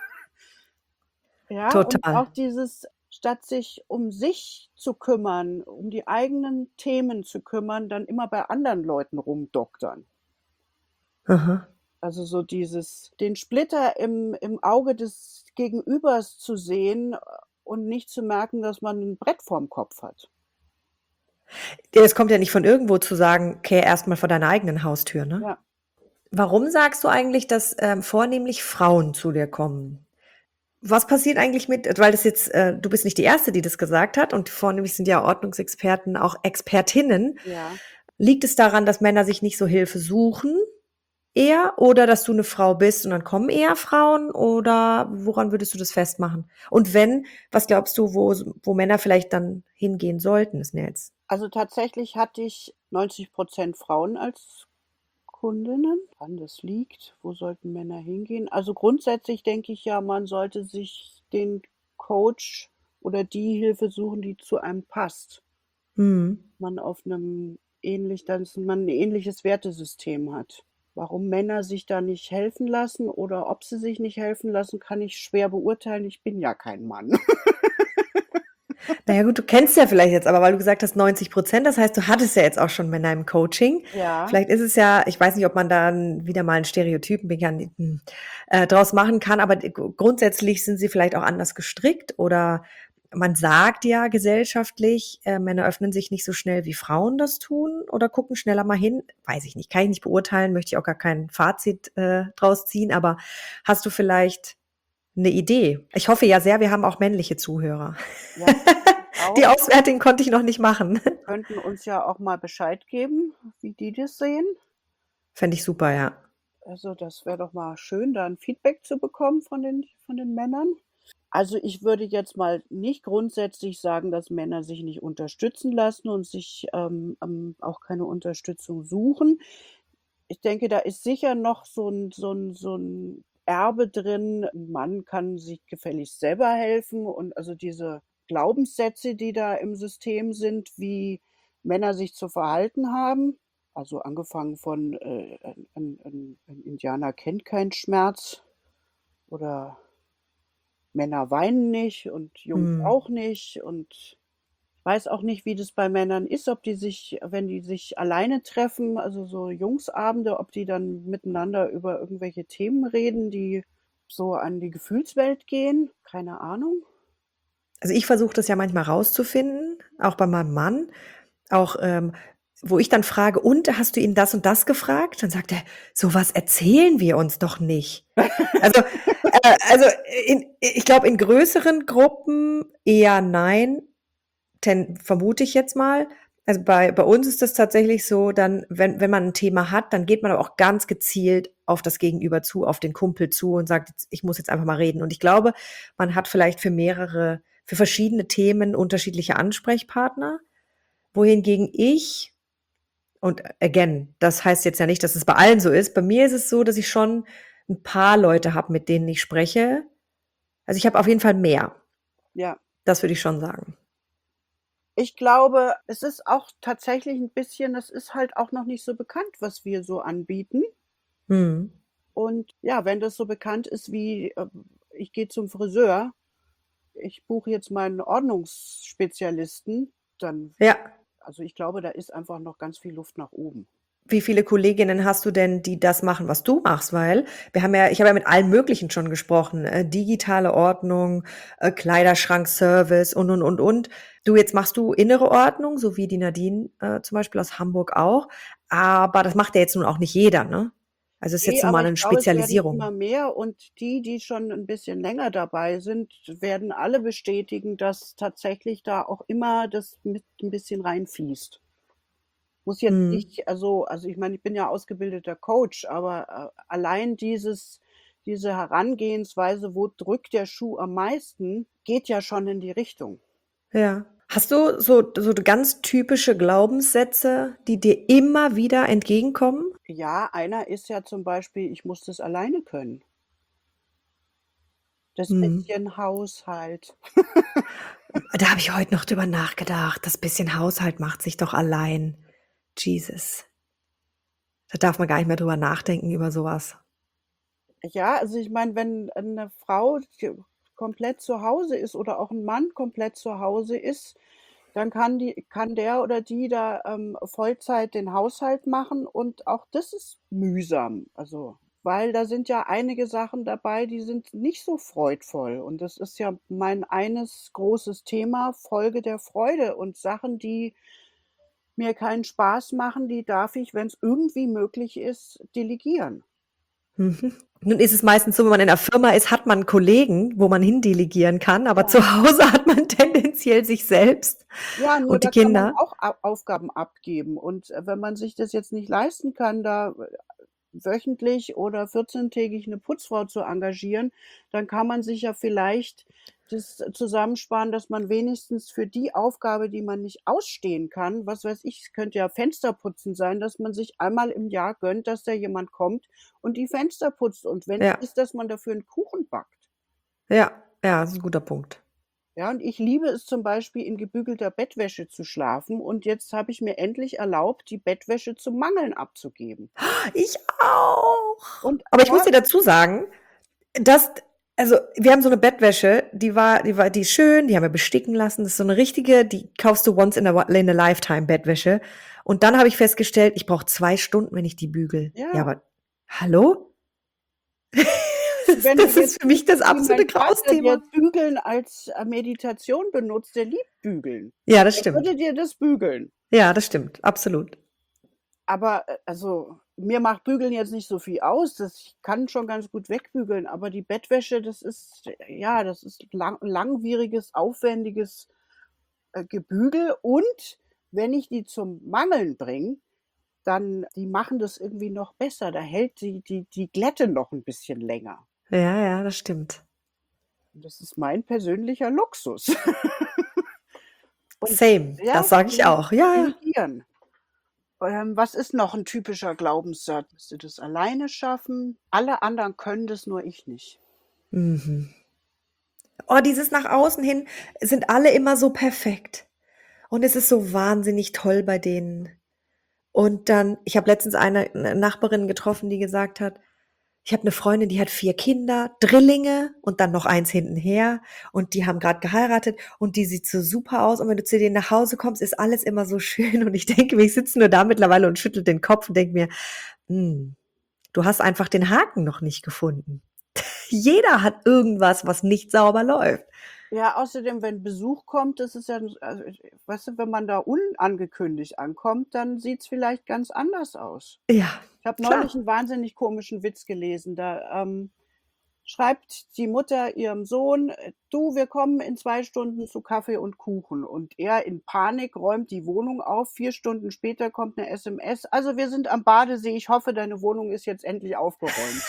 Ja, und Total. auch dieses statt sich um sich zu kümmern, um die eigenen Themen zu kümmern, dann immer bei anderen Leuten rumdoktern. Aha. Also so dieses den Splitter im im Auge des Gegenübers zu sehen, äh, und nicht zu merken, dass man 'n Brett vorm Kopf hat. Ja, es kommt ja nicht von irgendwo zu sagen: „Kehr erst mal vor deiner eigenen Haustür“, ne? Ja. Warum sagst du eigentlich, dass, ähm, vornehmlich Frauen zu dir kommen? Was passiert eigentlich mit weil das jetzt äh, du bist nicht die Erste, die das gesagt hat und vornehmlich sind ja Ordnungsexperten auch Expertinnen. Ja. Liegt es daran, dass Männer sich nicht so Hilfe suchen eher oder dass du 'ne Frau bist und dann kommen eher Frauen oder woran würdest du das festmachen? Und wenn, was glaubst du, wo s wo Männer vielleicht dann hingehen sollten? Das sind ja jetzt Also, tatsächlich hatte ich neunzig Prozent Frauen als Kundinnen. Woran das liegt? Wo sollten Männer hingehen? Also, grundsätzlich denke ich ja, man sollte sich den Coach oder die Hilfe suchen, die zu einem passt. Mhm. Man auf 'nem ähnlich dass man 'n ähnliches Wertesystem hat. Warum Männer sich da nicht helfen lassen oder ob sie sich nicht helfen lassen, kann ich schwer beurteilen. Ich bin ja kein Mann. Na ja gut, du kennst ja vielleicht jetzt aber, weil du gesagt hast neunzig Prozent, das heißt, du hattest ja jetzt auch schon Männer im Coaching. Ja. Vielleicht ist es ja ich weiß nicht, ob man da 'n wieder mal 'n Stereotypen hm, äh, draus machen kann, aber d gr grundsätzlich sind sie vielleicht auch anders gestrickt oder man sagt ja gesellschaftlich, äh, Männer öffnen sich nicht so schnell, wie Frauen das tun oder gucken schneller mal hin. Weiß ich nicht, kann ich nicht beurteilen, möchte ich auch gar kein Fazit, äh, draus ziehen, aber hast du vielleicht 'ne Idee? Ich hoffe ja sehr, wir haben auch männliche Zuhörer. Ja, ich Die auch. Auswertung konnte ich noch nicht machen. Könnten uns ja auch mal Bescheid geben, wie die das sehen. Fände ich super, ja. Also, das wäre doch mal schön, da 'n Feedback zu bekommen von den von den Männern. Also, ich würde jetzt mal nicht grundsätzlich sagen, dass Männer sich nicht unterstützen lassen und sich, ähm, ähm, auch keine Unterstützung suchen. Ich denke, da ist sicher noch so 'n so 'n so 'n Erbe drin. 'N Mann kann sich gefälligst selber helfen und also, diese Glaubenssätze, die da im System sind, wie Männer sich zu verhalten haben. Also, angefangen von, äh, ein ein ein ein Indianer kennt keinen Schmerz oder Männer weinen nicht und Jungs Mhm. auch nicht und weiß auch nicht, wie das bei Männern ist, ob die sich wenn die sich alleine treffen, also, so Jungsabende, ob die dann miteinander über irgendwelche Themen reden, die so an die Gefühlswelt gehen, keine Ahnung. Also, ich versuche das ja manchmal rauszufinden, auch bei meinem Mann, auch, ähm, wo ich dann frage: „Und, hast du ihn das und das gefragt?“ Dann sagt er: „So was erzählen wir uns doch nicht.“ Also äh, also, in ich glaube, in größeren Gruppen eher nein, ten vermute ich jetzt mal. Also, bei bei uns ist das tatsächlich so, dann, wenn wenn man 'n Thema hat, dann geht man aber auch ganz gezielt auf das Gegenüber zu, auf den Kumpel zu und sagt jetzt: „Ich muss jetzt einfach mal reden.“ Und ich glaube, man hat vielleicht für mehrere für verschiedene Themen unterschiedliche Ansprechpartner, wohingegen ich und again, das heißt jetzt ja nicht, dass es bei allen so ist. Bei mir ist es so, dass ich schon 'n paar Leute habe, mit denen ich spreche. Also, ich habe auf jeden Fall mehr. Ja. Das würde ich schon sagen. Ich glaube, es ist auch tatsächlich 'n bisschen es ist halt auch noch nicht so bekannt, was wir so anbieten. Mhm. Und ja, wenn das so bekannt ist wie, ähm, ich gehe zum Friseur, ich buche jetzt meinen Ordnungsspezialisten, dann Ja. also, ich glaube, da ist einfach noch ganz viel Luft nach oben. Wie viele Kolleginnen hast du denn, die das machen, was du machst? Weil wir haben ja ich habe ja mit allen Möglichen schon gesprochen, äh, digitale Ordnung, äh, Kleiderschrankservice und, und, und, und. Du, jetzt machst du innere Ordnung, so wie die Nadine, äh, zum Beispiel aus Hamburg auch, aber das macht ja jetzt nun auch nicht jeder, ne? Also, ist Ne, jetzt nun aber mal ich 'ne glaube, es werden Spezialisierung. immer mehr und die, die schon 'n bisschen länger dabei sind, werden alle bestätigen, dass tatsächlich da auch immer das mit 'n bisschen reinfließt. Muss jetzt Mhm. nicht also also, ich meine, ich bin ja ausgebildeter Coach, aber, äh, allein dieses diese Herangehensweise, wo drückt der Schuh am meisten, geht ja schon in die Richtung. Ja. Hast du so so ganz typische Glaubenssätze, die dir immer wieder entgegenkommen? Ja, einer ist ja zum Beispiel: „Ich muss das alleine können.“ Das Mhm. bisschen Haushalt. Da habe ich heute noch drüber nachgedacht. Das bisschen Haushalt macht sich doch allein. Jesus. Da darf man gar nicht mehr drüber nachdenken über so was. Ja, also, ich meine, wenn 'ne Frau komplett zu Hause ist oder auch 'n Mann komplett zu Hause ist, dann kann die kann der oder die da, ähm, Vollzeit den Haushalt machen und auch das ist mühsam. Also, weil da sind ja einige Sachen dabei, die sind nicht so freudvoll und das ist ja mein eines großes Thema, Folge der Freude und Sachen, die mir keinen Spaß machen, die darf ich, wenn's irgendwie möglich ist, delegieren. Mhm. Nun ist es meistens so, wenn man in 'ner Firma ist, hat man Kollegen, wo man hindelegieren kann, aber Ja. zu Hause hat man tendenziell sich selbst Ja, nur und die da kann man Kinder. auch A Aufgaben abgeben und, äh, wenn man sich das jetzt nicht leisten kann, da, äh, wöchentlich oder vierzehntägig 'ne Putzfrau zu engagieren, dann kann man sich ja vielleicht das zusammensparen, dass man wenigstens für die Aufgabe, die man nicht ausstehen kann, was weiß ich, es könnte ja Fensterputzen sein, dass man sich einmal im Jahr gönnt, dass da jemand kommt und die Fenster putzt und wenn's Ja. ist, dass man dafür 'n Kuchen backt. Ja, ja, das ist 'n guter Punkt. Ja, und ich liebe es zum Beispiel, in gebügelter Bettwäsche zu schlafen und jetzt habe ich mir endlich erlaubt, die Bettwäsche zum Mangeln abzugeben. Ich auch. Und Aber ich muss ja dir dazu sagen, dass also, wir haben so 'ne Bettwäsche, die war die war die ist schön, die haben wir besticken lassen. Das ist so 'ne richtige, die kaufst du once in a wi in a lifetime Bettwäsche. Und dann habe ich festgestellt, ich brauche zwei Stunden, wenn ich die bügele. Ja, Ja. aber hallo? Das Wenn du das ist jetzt für mich das wüsstest, wie mein absolute Vater, der Grausthema. Bügeln als, äh, Meditation benutzt, der liebt Bügeln. Ja, das Der stimmt. würde dir das bügeln. Ja, das stimmt, absolut. Aber, äh, also, mir macht Bügeln jetzt nicht so viel aus. Das ich kann schon ganz gut wegbügeln, aber die Bettwäsche, das ist ja, das ist lang langwieriges, aufwendiges, äh, Gebügel und wenn ich die zum Mangeln bringe, dann die machen das irgendwie noch besser. Da hält die die die Glätte noch 'n bisschen länger. Ja, ja, das stimmt. Und das ist mein persönlicher Luxus. Und Same, ja, das sage ich dele auch. Ja, ja. delegieren. Ähm, was ist noch 'n typischer Glaubenssatz? Musst du das alleine schaffen? Alle anderen können das, nur ich nicht. Mhm. Oh, dieses nach außen hin sind alle immer so perfekt. Und es ist so wahnsinnig toll bei denen. Und dann ich habe letztens eine 'ne Nachbarin getroffen, die gesagt hat: „Ich habe 'ne Freundin, die hat vier Kinder, Drillinge und dann noch eins hintenher und die haben grad geheiratet und die sieht so super aus und wenn du zu denen nach Hause kommst, ist alles immer so schön.“ Und ich denke mir, ich sitze nur da mittlerweile und schüttle den Kopf und denke mir: „Hm, du hast einfach den Haken noch nicht gefunden.“ Jeder hat irgendwas, was nicht sauber läuft. Ja, außerdem, wenn Besuch kommt, das ist ja also, weißt du, wenn man da unangekündigt ankommt, dann sieht's vielleicht ganz anders aus. Ja, Ich habe neulich klar. 'n wahnsinnig komischen Witz gelesen. Da, ähm, schreibt die Mutter ihrem Sohn: „Äh, du, wir kommen in zwei Stunden zu Kaffee und Kuchen.“ Und er in Panik räumt die Wohnung auf. vier Stunden später kommt 'ne S M S: „Also, wir sind am Badesee. Ich hoffe, deine Wohnung ist jetzt endlich aufgeräumt.“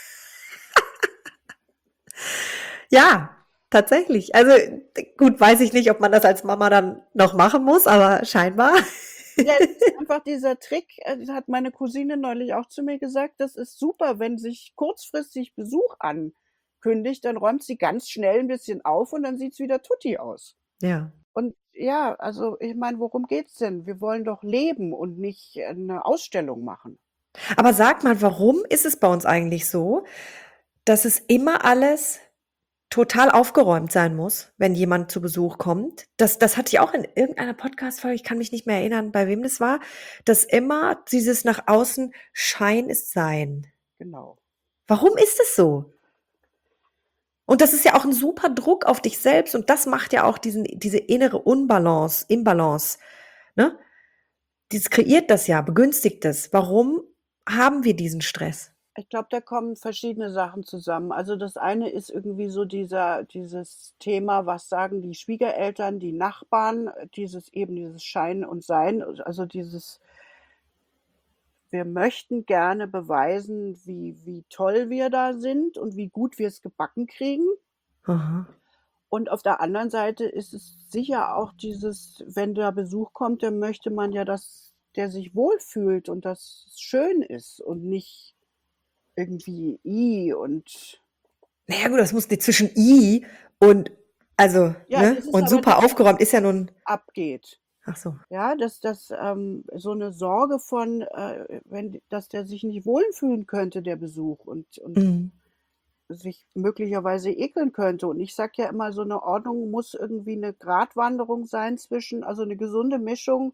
Ja, tatsächlich. Also, d gut, weiß ich nicht, ob man das als Mama dann noch machen muss, aber scheinbar. Ja, es ist einfach dieser Trick, äh, das hat meine Cousine neulich auch zu mir gesagt, das ist super, wenn sich kurzfristig Besuch ankündigt, dann räumt sie ganz schnell 'n bisschen auf und dann sieht's wieder tutti aus. Ja. Und ja, also, ich meine, worum geht's denn? Wir wollen doch leben und nicht, äh, 'ne Ausstellung machen. Aber sag mal, warum ist es bei uns eigentlich so, dass es immer alles total aufgeräumt sein muss, wenn jemand zu Besuch kommt? Das das hatte ich auch in irgendeiner Podcast-Folge, ich kann mich nicht mehr erinnern, bei wem das war, dass immer dieses nach außen Schein ist Sein. Genau. Warum ist es so? Und das ist ja auch 'n super Druck auf dich selbst und das macht ja auch diesen diese innere Unbalance Imbalance, ne? Das kreiert das ja, begünstigt das. Warum haben wir diesen Stress? Ich glaube, da kommen verschiedene Sachen zusammen. Also, das eine ist irgendwie so dieser dieses Thema, was sagen die Schwiegereltern, die Nachbarn, äh, dieses eben dieses Schein und Sein, also, dieses wir möchten gerne beweisen, wie wie toll wir da sind und wie gut wir's gebacken kriegen. Aha. Und auf der anderen Seite ist es sicher auch dieses wenn da Besuch kommt, dann möchte man ja, dass der sich wohlfühlt und dass es schön ist und nicht irgendwie „i“ und Na ja gut, das muss nicht zwischen „i“ und also, Ja, ne, das ist und aber super das, was aufgeräumt ist ja nun abgeht. Ach so. Ja, dass dass, ähm, so 'ne Sorge von, äh, wenn dass der sich nicht wohlfühlen könnte, der Besuch und und Mhm. sich möglicherweise ekeln könnte. Und ich sage ja immer, so eine Ordnung muss irgendwie eine Gratwanderung sein zwischen, also eine gesunde Mischung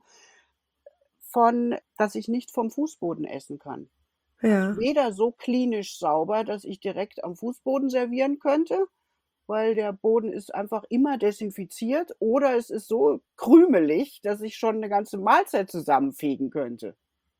von, dass ich nicht vom Fußboden essen kann. Also Ja. weder so klinisch sauber, dass ich direkt am Fußboden servieren könnte, weil der Boden ist einfach immer desinfiziert, oder es ist so krümelig, dass ich schon eine ganze Mahlzeit zusammenfegen könnte.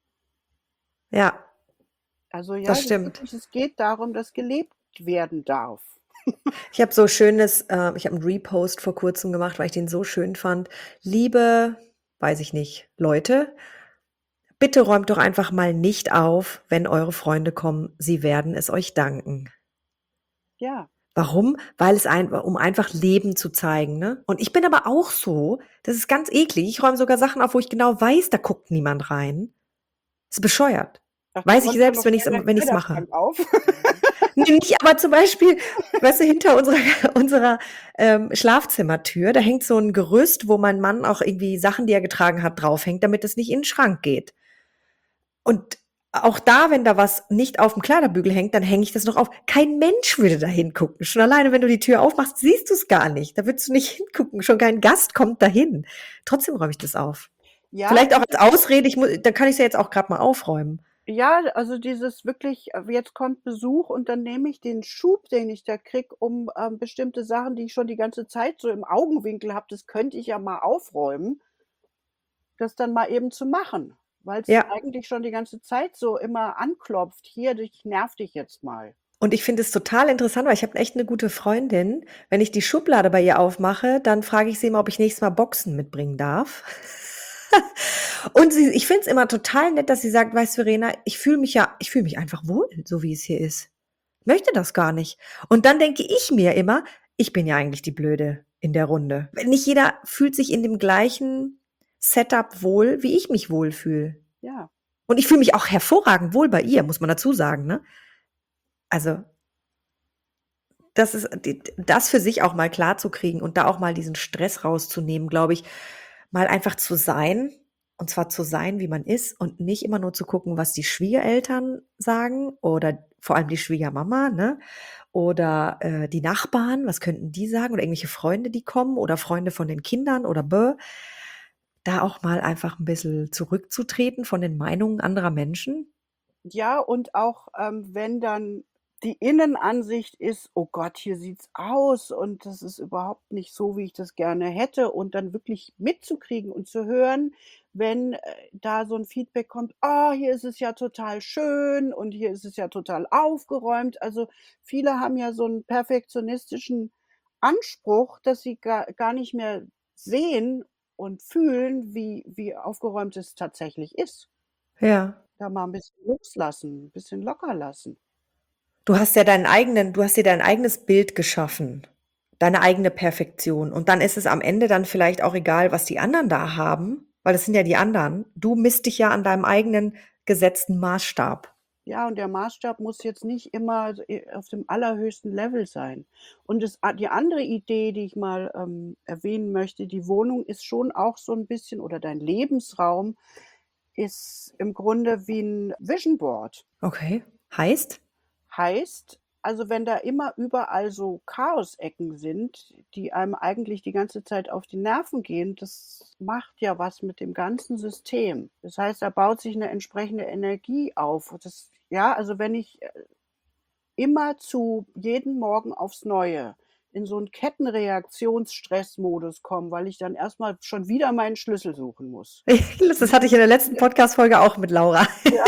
Ja, Also ja, das das stimmt. wirklich, es geht darum, dass gelebt werden darf. Ich habe so schönes, äh, ich habe einen Repost vor kurzem gemacht, weil ich den so schön fand. Liebe, weiß ich nicht, Leute, bitte räumt doch einfach mal nicht auf, wenn eure Freunde kommen. Sie werden es euch danken. Ja, Warum? Weil es ein, um einfach Leben zu zeigen, ne? Und ich bin aber auch so, das ist ganz eklig. Ich räume sogar Sachen auf, wo ich genau weiß, da guckt niemand rein. Ist bescheuert. ach, du Weiß ich räumst dann selbst, noch wenn ich's, schnell deinen wenn ich's mache. Kleiderschrank auf. Nee, nicht, aber zum Beispiel, weißt du, hinter unserer, unserer ähm, Schlafzimmertür, da hängt so ein Gerüst, wo mein Mann auch irgendwie Sachen, die er getragen hat, draufhängt, damit es nicht in den Schrank geht. Und auch da, wenn da was nicht auf dem Kleiderbügel hängt, dann hänge ich das noch auf. Kein Mensch würde da hingucken. Schon alleine, wenn du die Tür aufmachst, siehst du es gar nicht. Da würdest du nicht hingucken. Schon kein Gast kommt dahin. Trotzdem räume ich das auf. Ja, Vielleicht auch als dieses Ausrede, ich muss, dann kann ich es ja jetzt auch gerade mal aufräumen. ja, also dieses wirklich, äh, jetzt kommt Besuch und dann nehme ich den Schub, den ich da kriege, um, ähm, bestimmte Sachen, die ich schon die ganze Zeit so im Augenwinkel habe, das könnte ich ja mal aufräumen, das dann mal eben zu machen, weil es Ja. eigentlich schon die ganze Zeit so immer anklopft: „Hier, ich nerv dich jetzt mal." Und ich finde es total interessant, weil ich habe echt eine gute Freundin. Wenn ich die Schublade bei ihr aufmache, dann frage ich sie immer, ob ich nächstes Mal Boxen mitbringen darf. Und sie ich finde es immer total nett, dass sie sagt: „Weißt du, Verena, ich fühle mich ja ich fühle mich einfach wohl, so wie es hier ist. Möchte das gar nicht.“ Und dann denke ich mir immer: „Ich bin ja eigentlich die Blöde in der Runde.“ Weil nicht jeder fühlt sich in dem gleichen Setup wohl, wie ich mich wohlfühle. Ja. Und ich fühle mich auch hervorragend wohl bei ihr, muss man dazu sagen, ne? Also, das ist die das für sich auch mal klarzukriegen und da auch mal diesen Stress rauszunehmen, glaube ich, mal einfach zu sein, und zwar zu sein, wie man ist und nicht immer nur zu gucken, was die Schwiegereltern sagen oder vor allem die Schwiegermama, ne? Oder, äh, die Nachbarn, was könnten die sagen oder irgendwelche Freunde, die kommen oder Freunde von den Kindern oder bäh. Da auch mal einfach 'n bisschen zurückzutreten von den Meinungen anderer Menschen. Ja, und auch, ähm, wenn dann die Innenansicht ist: „Oh Gott, hier sieht's aus und das ist überhaupt nicht so, wie ich das gerne hätte", und dann wirklich mitzukriegen und zu hören, wenn, äh, da so 'n Feedback kommt: „Ah, hier ist es ja total schön und hier ist es ja total aufgeräumt." Also, viele haben ja so 'n perfektionistischen Anspruch, dass sie gar gar nicht mehr sehen und fühlen, wie wie aufgeräumt es tatsächlich ist. Ja. Da mal 'n bisschen loslassen, 'n bisschen locker lassen. Du hast ja deinen eigenen du hast dir dein eigenes Bild geschaffen, deine eigene Perfektion. Und dann ist es am Ende dann vielleicht auch egal, was die anderen da haben, weil das sind ja die anderen. Du misst dich ja an deinem eigenen gesetzten Maßstab. Ja, und der Maßstab muss jetzt nicht immer so, äh, auf dem allerhöchsten Level sein. Und das a die andere Idee, die ich mal, ähm, erwähnen möchte, die Wohnung ist schon auch so 'n bisschen, oder dein Lebensraum ist im Grunde wie 'n Vision Board. Okay. Heißt? Heißt, also, wenn da immer überall so Chaosecken sind, die einem eigentlich die ganze Zeit auf die Nerven gehen, das macht ja was mit dem ganzen System. Das heißt, da baut sich 'ne entsprechende Energie auf. Und das, ja, also, wenn ich, äh, immerzu jeden Morgen aufs Neue in so 'n Kettenreaktionsstressmodus komme, weil ich dann erst mal schon wieder meinen Schlüssel suchen muss. Das hatte ich in der letzten Podcast-Folge auch mit Laura. Ja.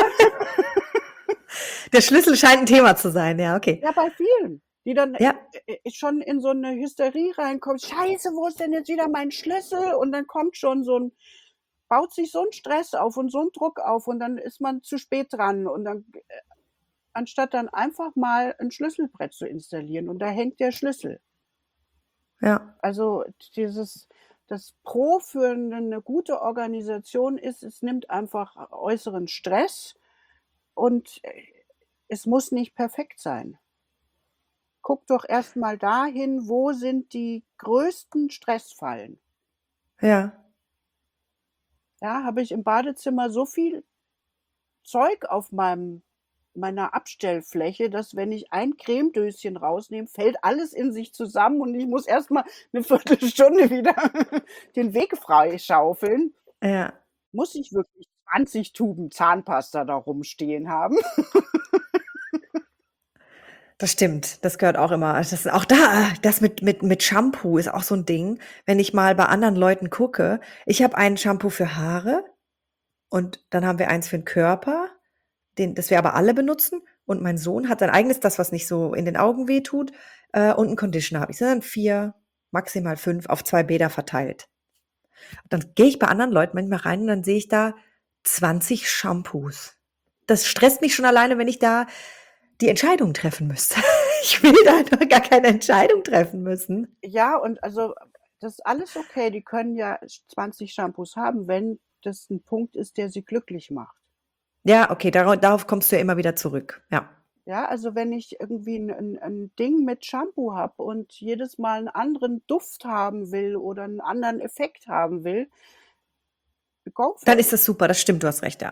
Der Schlüssel scheint 'n Thema zu sein. Ja, okay. Ja, bei vielen, die dann, äh, Ja. äh, schon in so 'ne Hysterie reinkommen: „Scheiße, wo ist denn jetzt wieder mein Schlüssel?" Und dann kommt schon so 'n baut sich so 'n Stress auf und so 'n Druck auf und dann ist man zu spät dran und dann, äh anstatt dann einfach mal 'n Schlüsselbrett zu installieren und da hängt der Schlüssel. Ja. Also, dieses das Pro für 'ne 'ne gute Organisation ist, es nimmt einfach äußeren Stress und, äh, es muss nicht perfekt sein. Guck doch erst mal dahin, wo sind die größten Stressfallen? Ja. Ja, habe ich im Badezimmer so viel Zeug auf meinem meiner Abstellfläche, dass wenn ich ein Cremedöschen rausnehme, fällt alles in sich zusammen und ich muss erst mal 'ne Viertelstunde wieder den Weg freischaufeln. Ja. Muss ich wirklich zwanzig Tuben Zahnpasta da rumstehen haben? Das stimmt, das gehört auch immer. Das ist auch da das mit mit mit Shampoo ist auch so 'n Ding, wenn ich mal bei anderen Leuten gucke. Ich habe ein Shampoo für Haare und dann haben wir eins für 'n Körper, den das wir aber alle benutzen. Und mein Sohn hat sein eigenes, das, was nicht so in den Augen wehtut, äh, und 'n Conditioner habe ich. Sind dann vier, maximal fünf auf zwei Bäder verteilt. Dann gehe ich bei anderen Leuten manchmal rein und dann sehe ich da zwanzig Shampoos. Das stresst mich schon alleine, wenn ich da die Entscheidung treffen müsste. Ich will da doch gar keine Entscheidung treffen müssen. Ja, und also, das ist alles okay. Die können ja sch zwanzig Shampoos haben, wenn das 'n Punkt ist, der sie glücklich macht. Ja, okay, darau darauf kommst du ja immer wieder zurück, ja. Ja, also wenn ich irgendwie 'n 'n 'n Ding mit Shampoo habe und jedes Mal 'n anderen Duft haben will oder 'n anderen Effekt haben will go for Dann ist it. das super, das stimmt, du hast recht, ja.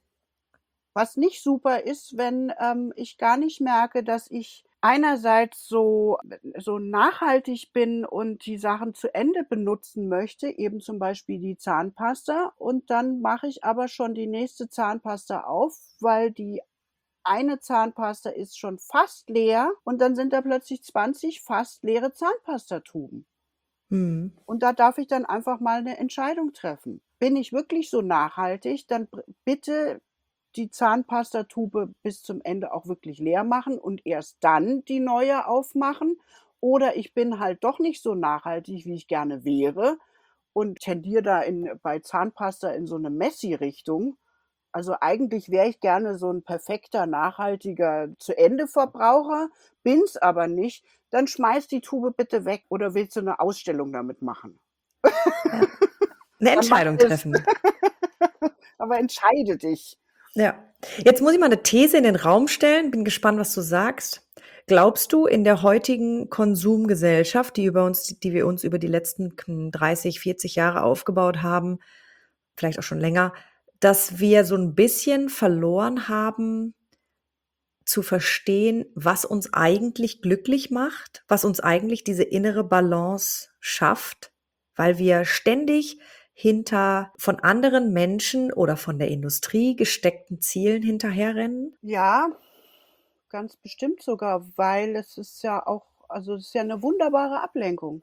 Was nicht super ist, wenn, ähm, ich gar nicht merke, dass ich einerseits so so nachhaltig bin und die Sachen zu Ende benutzen möchte, eben zum Beispiel die Zahnpasta, und dann mache ich aber schon die nächste Zahnpasta auf, weil die eine Zahnpasta ist schon fast leer und dann sind da plötzlich zwanzig fast leere Zahnpastatuben. Mhm. Und da darf ich dann einfach mal 'ne Entscheidung treffen. Bin ich wirklich so nachhaltig, dann br bitte die Zahnpastatube bis zum Ende auch wirklich leer machen und erst dann die neue aufmachen. Oder ich bin halt doch nicht so nachhaltig, wie ich gerne wäre und tendiere da in bei Zahnpasta in so 'ne Messi-Richtung. Also, eigentlich wäre ich gerne so 'n perfekter, nachhaltiger Zu-Ende-Verbraucher, bin's aber nicht. Dann schmeiß die Tube bitte weg oder willst du 'ne Ausstellung damit machen? Ja. 'Ne Dann mach Entscheidung es. treffen. Aber entscheide dich. Ja. Jetzt muss ich mal 'ne These in den Raum stellen, bin gespannt, was du sagst. Glaubst du, in der heutigen Konsumgesellschaft, die über uns die wir uns über die letzten kn dreißig, vierzig Jahre aufgebaut haben, vielleicht auch schon länger, dass wir so 'n bisschen verloren haben zu verstehen, was uns eigentlich glücklich macht, was uns eigentlich diese innere Balance schafft, weil wir ständig hinter von anderen Menschen oder von der Industrie gesteckten Zielen hinterherrennen? Ja, ganz bestimmt sogar, weil es ist ja auch also, es ist ja 'ne wunderbare Ablenkung.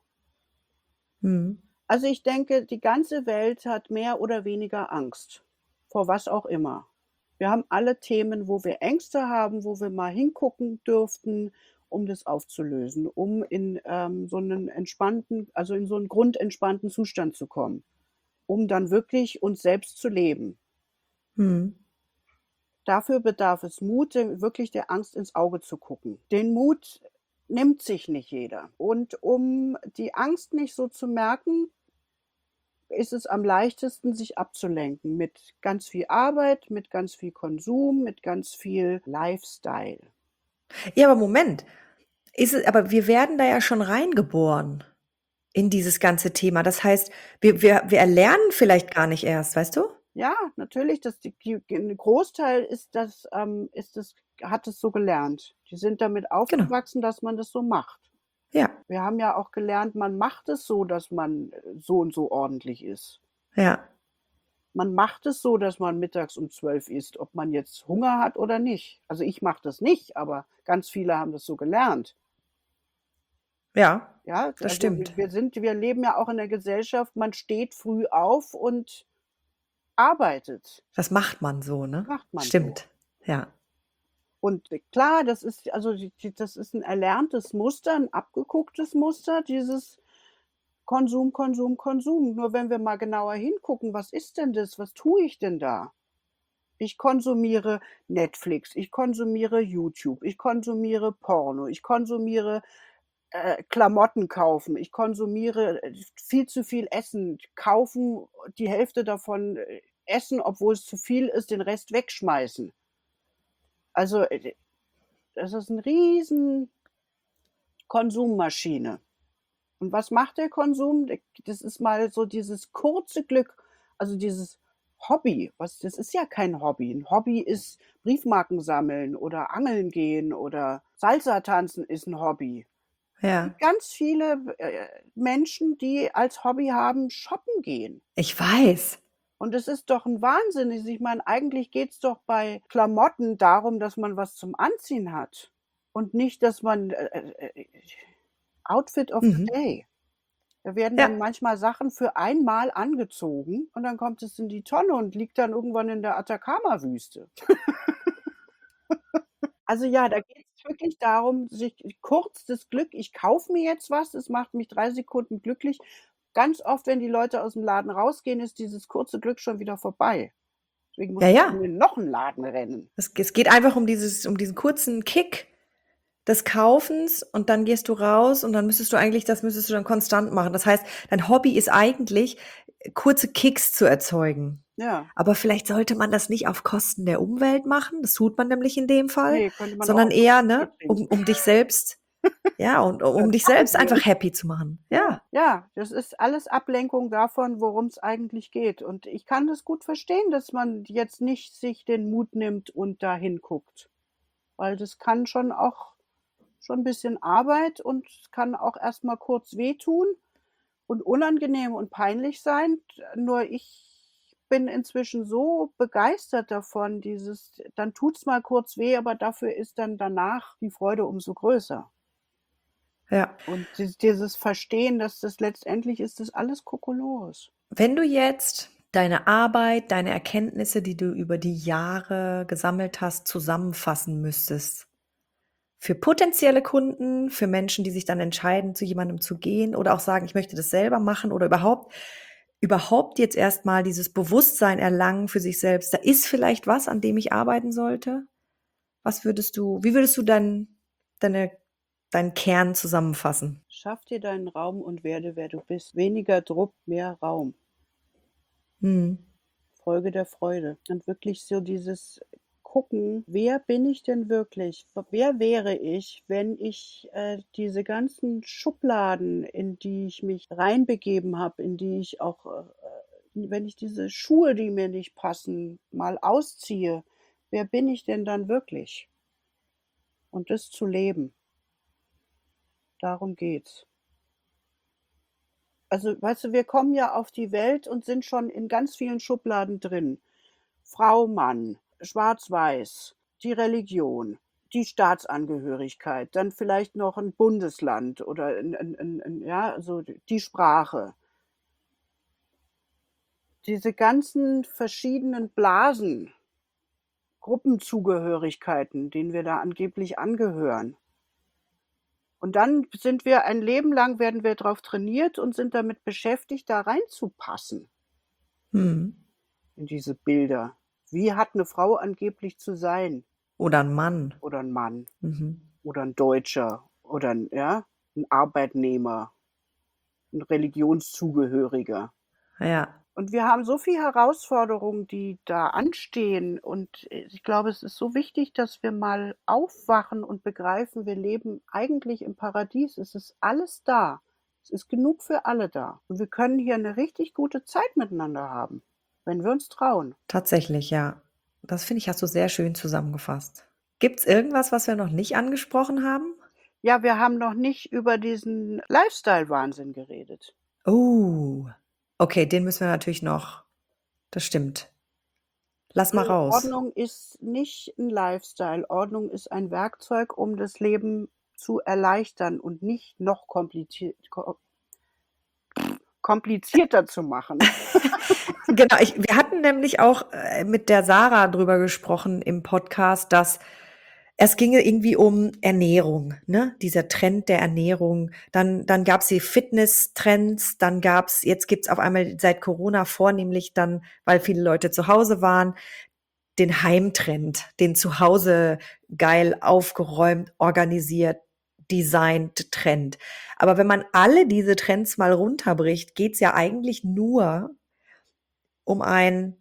Mhm. Also, ich denke, die ganze Welt hat mehr oder weniger Angst, vor was auch immer. Wir haben alle Themen, wo wir Ängste haben, wo wir mal hingucken dürften, um das aufzulösen, um in, ähm, so 'nen entspannten also, in so 'n grundentspannten Zustand zu kommen, um dann wirklich uns selbst zu leben. Mhm. Dafür bedarf es Mut, de wirklich der Angst ins Auge zu gucken. Den Mut nimmt sich nicht jeder. Und um die Angst nicht so zu merken ist es am leichtesten, sich abzulenken mit ganz viel Arbeit, mit ganz viel Konsum, mit ganz viel Lifestyle. Ja, aber Moment. Ist es aber wir werden da ja schon reingeboren in dieses ganze Thema. Das heißt, wir wir wir erlernen vielleicht gar nicht erst, weißt du? Ja, natürlich, das die die 'n Großteil ist das ähm, ist das hat es so gelernt. Die sind damit Genau. aufgewachsen, dass man das so macht. Ja. Wir haben ja auch gelernt, man macht es so, dass man, äh, so und so ordentlich ist. Ja. Man macht es so, dass man mittags um zwölf isst, ob man jetzt Hunger hat oder nicht. Also, ich mache das nicht, aber ganz viele haben das so gelernt. Ja, Ja, das also, wir stimmt. wir sind wir leben ja auch in der Gesellschaft, man steht früh auf und arbeitet. Das macht man so, ne? Macht man so. Stimmt, ja. Und klar, das ist also, die die das ist 'n erlerntes Muster, 'n abgegucktes Muster, dieses Konsum, Konsum, Konsum. Nur wenn wir mal genauer hingucken, was ist denn das? Was tue ich denn da? Ich konsumiere Netflix, ich konsumiere YouTube, ich konsumiere Porno, ich konsumiere, äh, Klamotten kaufen, ich konsumiere, äh, viel zu viel Essen, kaufen, die Hälfte davon, äh, essen, obwohl es zu viel ist, den Rest wegschmeißen. Also, äh, d das ist 'n riesen Konsummaschine. Und was macht der Konsum? D das ist mal so dieses kurze Glück, also, dieses Hobby, was das ist ja kein Hobby. 'N Hobby ist Briefmarken sammeln oder angeln gehen oder Salsa tanzen ist 'n Hobby. Es Ja. gibt ganz viele, äh, Menschen, die als Hobby haben, shoppen gehen. Ich weiß. Und es ist doch 'n Wahnsinn. Also, ich meine, eigentlich geht's doch bei Klamotten darum, dass man was zum Anziehen hat und nicht, dass man, äh, äh, äh, Outfit of the Mhm. day. Da werden Ja. dann manchmal Sachen für einmal angezogen und dann kommt es in die Tonne und liegt dann irgendwann in der Atacama-Wüste. Also, ja, da geht's wirklich darum, sich kurz das Glück ich kaufe mir jetzt was, es macht mich drei Sekunden glücklich. Ganz oft, wenn die Leute aus'm Laden rausgehen, ist dieses kurze Glück schon wieder vorbei. Deswegen muss Ja, man ja. in noch 'n Laden rennen. Es es geht einfach um dieses um diesen kurzen Kick des Kaufens und dann gehst du raus und dann müsstest du eigentlich das müsstest du dann konstant machen. Das heißt, dein Hobby ist eigentlich, äh, kurze Kicks zu erzeugen. Ja. Aber vielleicht sollte man das nicht auf Kosten der Umwelt machen, das tut man nämlich in dem Fall, Ne, könnte man auch sondern einfach eher, Bier ne, um trinken. um dich selbst ja, und Oder um dich joggen selbst gehen. einfach happy zu machen. Ja, Ja. ja, das ist alles Ablenkung davon, worum's eigentlich geht. Und ich kann das gut verstehen, dass man jetzt nicht sich den Mut nimmt und da hinguckt, weil das kann schon auch schon 'n bisschen Arbeit und kann auch erst mal kurz wehtun und unangenehm und peinlich sein. Nur ich bin inzwischen so begeistert davon, dieses dann tut's mal kurz weh, aber dafür ist dann danach die Freude umso größer. Ja. Und dies dieses Verstehen, dass das letztendlich ist das alles Kokolores. Wenn du jetzt deine Arbeit, deine Erkenntnisse, die du über die Jahre gesammelt hast, zusammenfassen müsstest für potenzielle Kunden, für Menschen, die sich dann entscheiden, zu jemandem zu gehen oder auch sagen: „Ich möchte das selber machen“, oder überhaupt überhaupt jetzt erst mal dieses Bewusstsein erlangen für sich selbst: „Da ist vielleicht was, an dem ich arbeiten sollte.“ Was würdest du wie würdest du dein deine deinen Kern zusammenfassen? Schaff dir deinen Raum und werde, wer du bist. Weniger Druck, mehr Raum. Mhm. Folge der Freude. Und wirklich so dieses Gucken: „Wer bin ich denn wirklich? W wer wäre ich, wenn ich, äh, diese ganzen Schubladen, in die ich mich reinbegeben habe, in die ich auch, äh, äh wenn ich diese Schuhe, die mir nicht passen, mal ausziehe, wer bin ich denn dann wirklich?“ Und das zu leben. Darum geht's. Also, weißt du, wir kommen ja auf die Welt und sind schon in ganz vielen Schubladen drin. Frau, Mann, schwarz-weiß, die Religion, die Staatsangehörigkeit, dann vielleicht noch 'n Bundesland oder 'n 'n 'n 'n ja, so d die Sprache. Diese ganzen verschiedenen Blasen Gruppenzugehörigkeiten, denen wir da angeblich angehören. Und dann sind wir ein Leben lang werden wir drauf trainiert und sind damit beschäftigt, da reinzupassen Mhm. in diese Bilder. Wie hat 'ne Frau angeblich zu sein? Oder 'n Mann. Oder 'n Mann Mhm. oder 'n Deutscher oder 'n ja, 'n Arbeitnehmer, 'n Religionszugehöriger. Ja. Und wir haben so viel Herausforderungen, die da anstehen und, äh, ich glaube, es ist so wichtig, dass wir mal aufwachen und begreifen, wir leben eigentlich im Paradies. Es ist alles da. Es ist genug für alle da. Und wir können hier 'ne richtig gute Zeit miteinander haben, wenn wir uns trauen. Tatsächlich, ja. Das finde ich, hast du sehr schön zusammengefasst. Gibt's irgendwas, was wir noch nicht angesprochen haben? Ja, wir haben noch nicht über diesen Lifestyle-Wahnsinn geredet. Oh, okay, den müssen wir natürlich noch das stimmt. Lass mal Also, raus. Ordnung ist nicht 'n Lifestyle. Ordnung ist ein Werkzeug, um das Leben zu erleichtern und nicht noch komplizier ko komplizierter zu machen. Genau, ich wir hatten nämlich auch, äh, mit der Sarah drüber gesprochen im Podcast, dass es ginge irgendwie um Ernährung, ne? Dieser Trend der Ernährung. Dann dann gab's die Fitnesstrends, dann gab's jetzt gibt's auf einmal seit Corona vornehmlich dann, weil viele Leute zu Hause waren, den Heimtrend, den zu Hause geil aufgeräumt, organisiert, designt Trend. Aber wenn man alle diese Trends mal runterbricht, geht's ja eigentlich nur um ein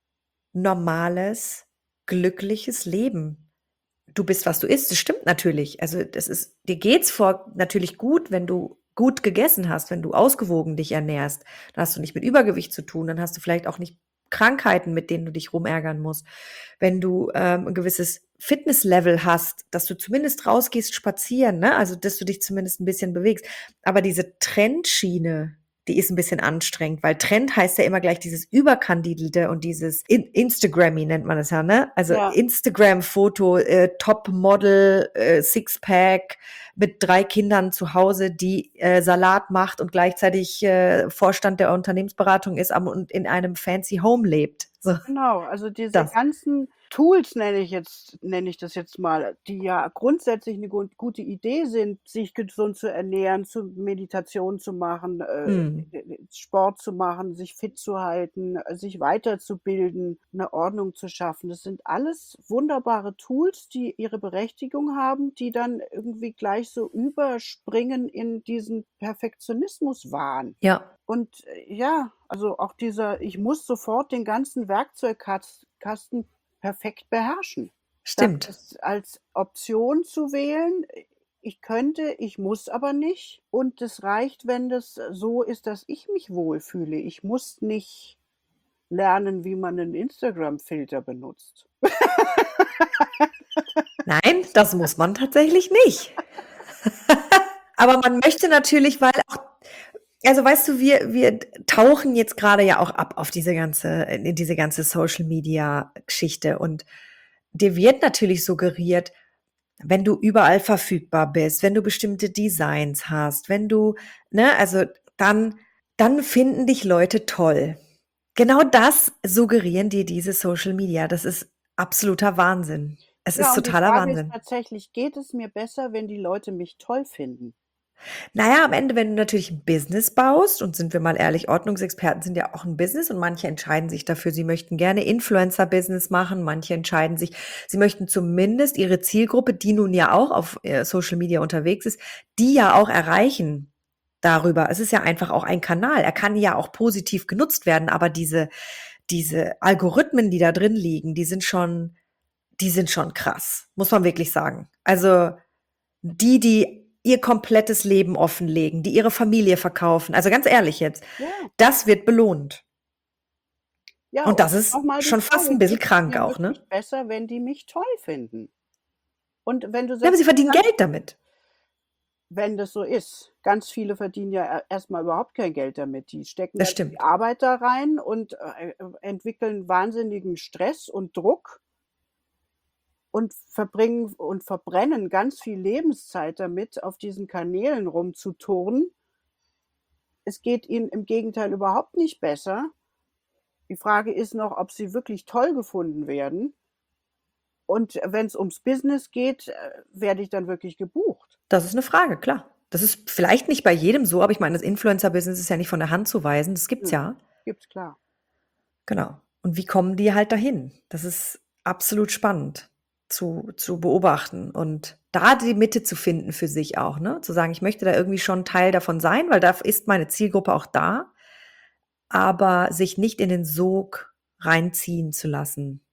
normales, glückliches Leben. Du bist, was du isst. Das stimmt natürlich. Also, das ist dir geht's vor natürlich gut, wenn du gut gegessen hast, wenn du ausgewogen dich ernährst. Dann hast du nicht mit Übergewicht zu tun, dann hast du vielleicht auch nicht Krankheiten, mit denen du dich rumärgern musst, wenn du ähm, ein gewisses Fitnesslevel hast, dass du zumindest rausgehst spazieren, ne? Also dass du dich zumindest ein bisschen bewegst. Aber diese Trendschiene, die ist ein bisschen anstrengend, weil Trend heißt ja immer gleich dieses Überkandidelte und dieses In Instagrammy nennt man es ja, ne? Also Ja, Instagram-Foto, äh, Top-Model, äh, Sixpack mit drei Kindern zu Hause, die äh, Salat macht und gleichzeitig äh, Vorstand der Unternehmensberatung ist am, und in einem fancy Home lebt. So, genau. Also diese das. ganzen Tools nenne ich jetzt, nenne ich das jetzt mal, die ja grundsätzlich eine gu- gute Idee sind, sich gesund zu ernähren, zu Meditation zu machen, äh, Hm. Sport zu machen, sich fit zu halten, äh, sich weiterzubilden, eine Ordnung zu schaffen. Das sind alles wunderbare Tools, die ihre Berechtigung haben, die dann irgendwie gleich so überspringen in diesen Perfektionismuswahn. Ja, Und äh, ja, also auch dieser, ich muss sofort den ganzen Werkzeugkasten perfekt beherrschen. Das stimmt. ist als Option zu wählen. Ich könnte, ich muss aber nicht. Und es reicht, wenn das so ist, dass ich mich wohlfühle. Ich muss nicht lernen, wie man einen Instagram-Filter benutzt. Nein, das muss man tatsächlich nicht. Aber man möchte natürlich, weil auch, also weißt du, wir, wir tauchen jetzt gerade ja auch ab auf diese ganze, in diese ganze Social Media Geschichte und dir wird natürlich suggeriert, wenn du überall verfügbar bist, wenn du bestimmte Designs hast, wenn du, ne, also dann, dann finden dich Leute toll. Genau das suggerieren dir diese Social Media. Das ist absoluter Wahnsinn. Es Ja, ist und die totaler Frage ist Wahnsinn. tatsächlich, geht es mir besser, wenn die Leute mich toll finden? Naja, am Ende, wenn du natürlich ein Business baust, und sind wir mal ehrlich, Ordnungsexperten sind ja auch ein Business und manche entscheiden sich dafür, sie möchten gerne Influencer-Business machen, manche entscheiden sich, sie möchten zumindest ihre Zielgruppe, die nun ja auch auf äh, Social Media unterwegs ist, die ja auch erreichen darüber. Es ist ja einfach auch ein Kanal. Er kann ja auch positiv genutzt werden, aber diese, diese Algorithmen, die da drin liegen, die sind schon, die sind schon krass, muss man wirklich sagen. Also die, die ihr komplettes Leben offenlegen, die ihre Familie verkaufen. Also ganz ehrlich jetzt, Ja. das wird belohnt. Ja, Und und das ist nochmal die schon fast Frage, ein bisschen geht es krank mir auch, ne? wirklich besser, wenn die mich toll finden? Und wenn du Ja, aber sagst, sie verdienen ganz Geld damit. wenn das so ist. Ganz viele verdienen ja e erst mal überhaupt kein Geld damit. Die stecken Das dann die stimmt. Arbeit da rein und, äh, äh, entwickeln wahnsinnigen Stress und Druck und verbringen und verbrennen ganz viel Lebenszeit damit, auf diesen Kanälen rumzuturnen. Es geht ihnen im Gegenteil überhaupt nicht besser. Die Frage ist noch, ob sie wirklich toll gefunden werden. Und wenn es ums Business geht, äh, werde ich dann wirklich gebucht? Das ist eine Frage, klar. Das ist vielleicht nicht bei jedem so, aber ich meine, das Influencer-Business ist ja nicht von der Hand zu weisen. Das gibt's Nö, ja. gibt's klar. Genau. Und wie kommen die halt dahin? Das ist absolut spannend zu, zu beobachten und da die Mitte zu finden für sich auch, ne? Zu sagen, ich möchte da irgendwie schon Teil davon sein, weil da ist meine Zielgruppe auch da, aber sich nicht in den Sog reinziehen zu lassen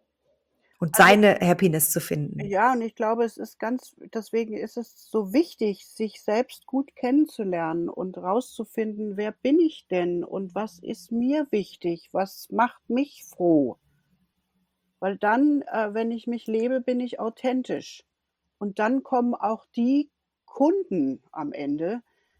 und Also, seine Happiness zu finden. ja, und ich glaube, es ist ganz deswegen ist es so wichtig, sich selbst gut kennenzulernen und rauszufinden: „Wer bin ich denn und was ist mir wichtig? Was macht mich froh?“ Weil dann, äh, wenn ich mich lebe, bin ich authentisch. Und dann kommen auch die Kunden am Ende,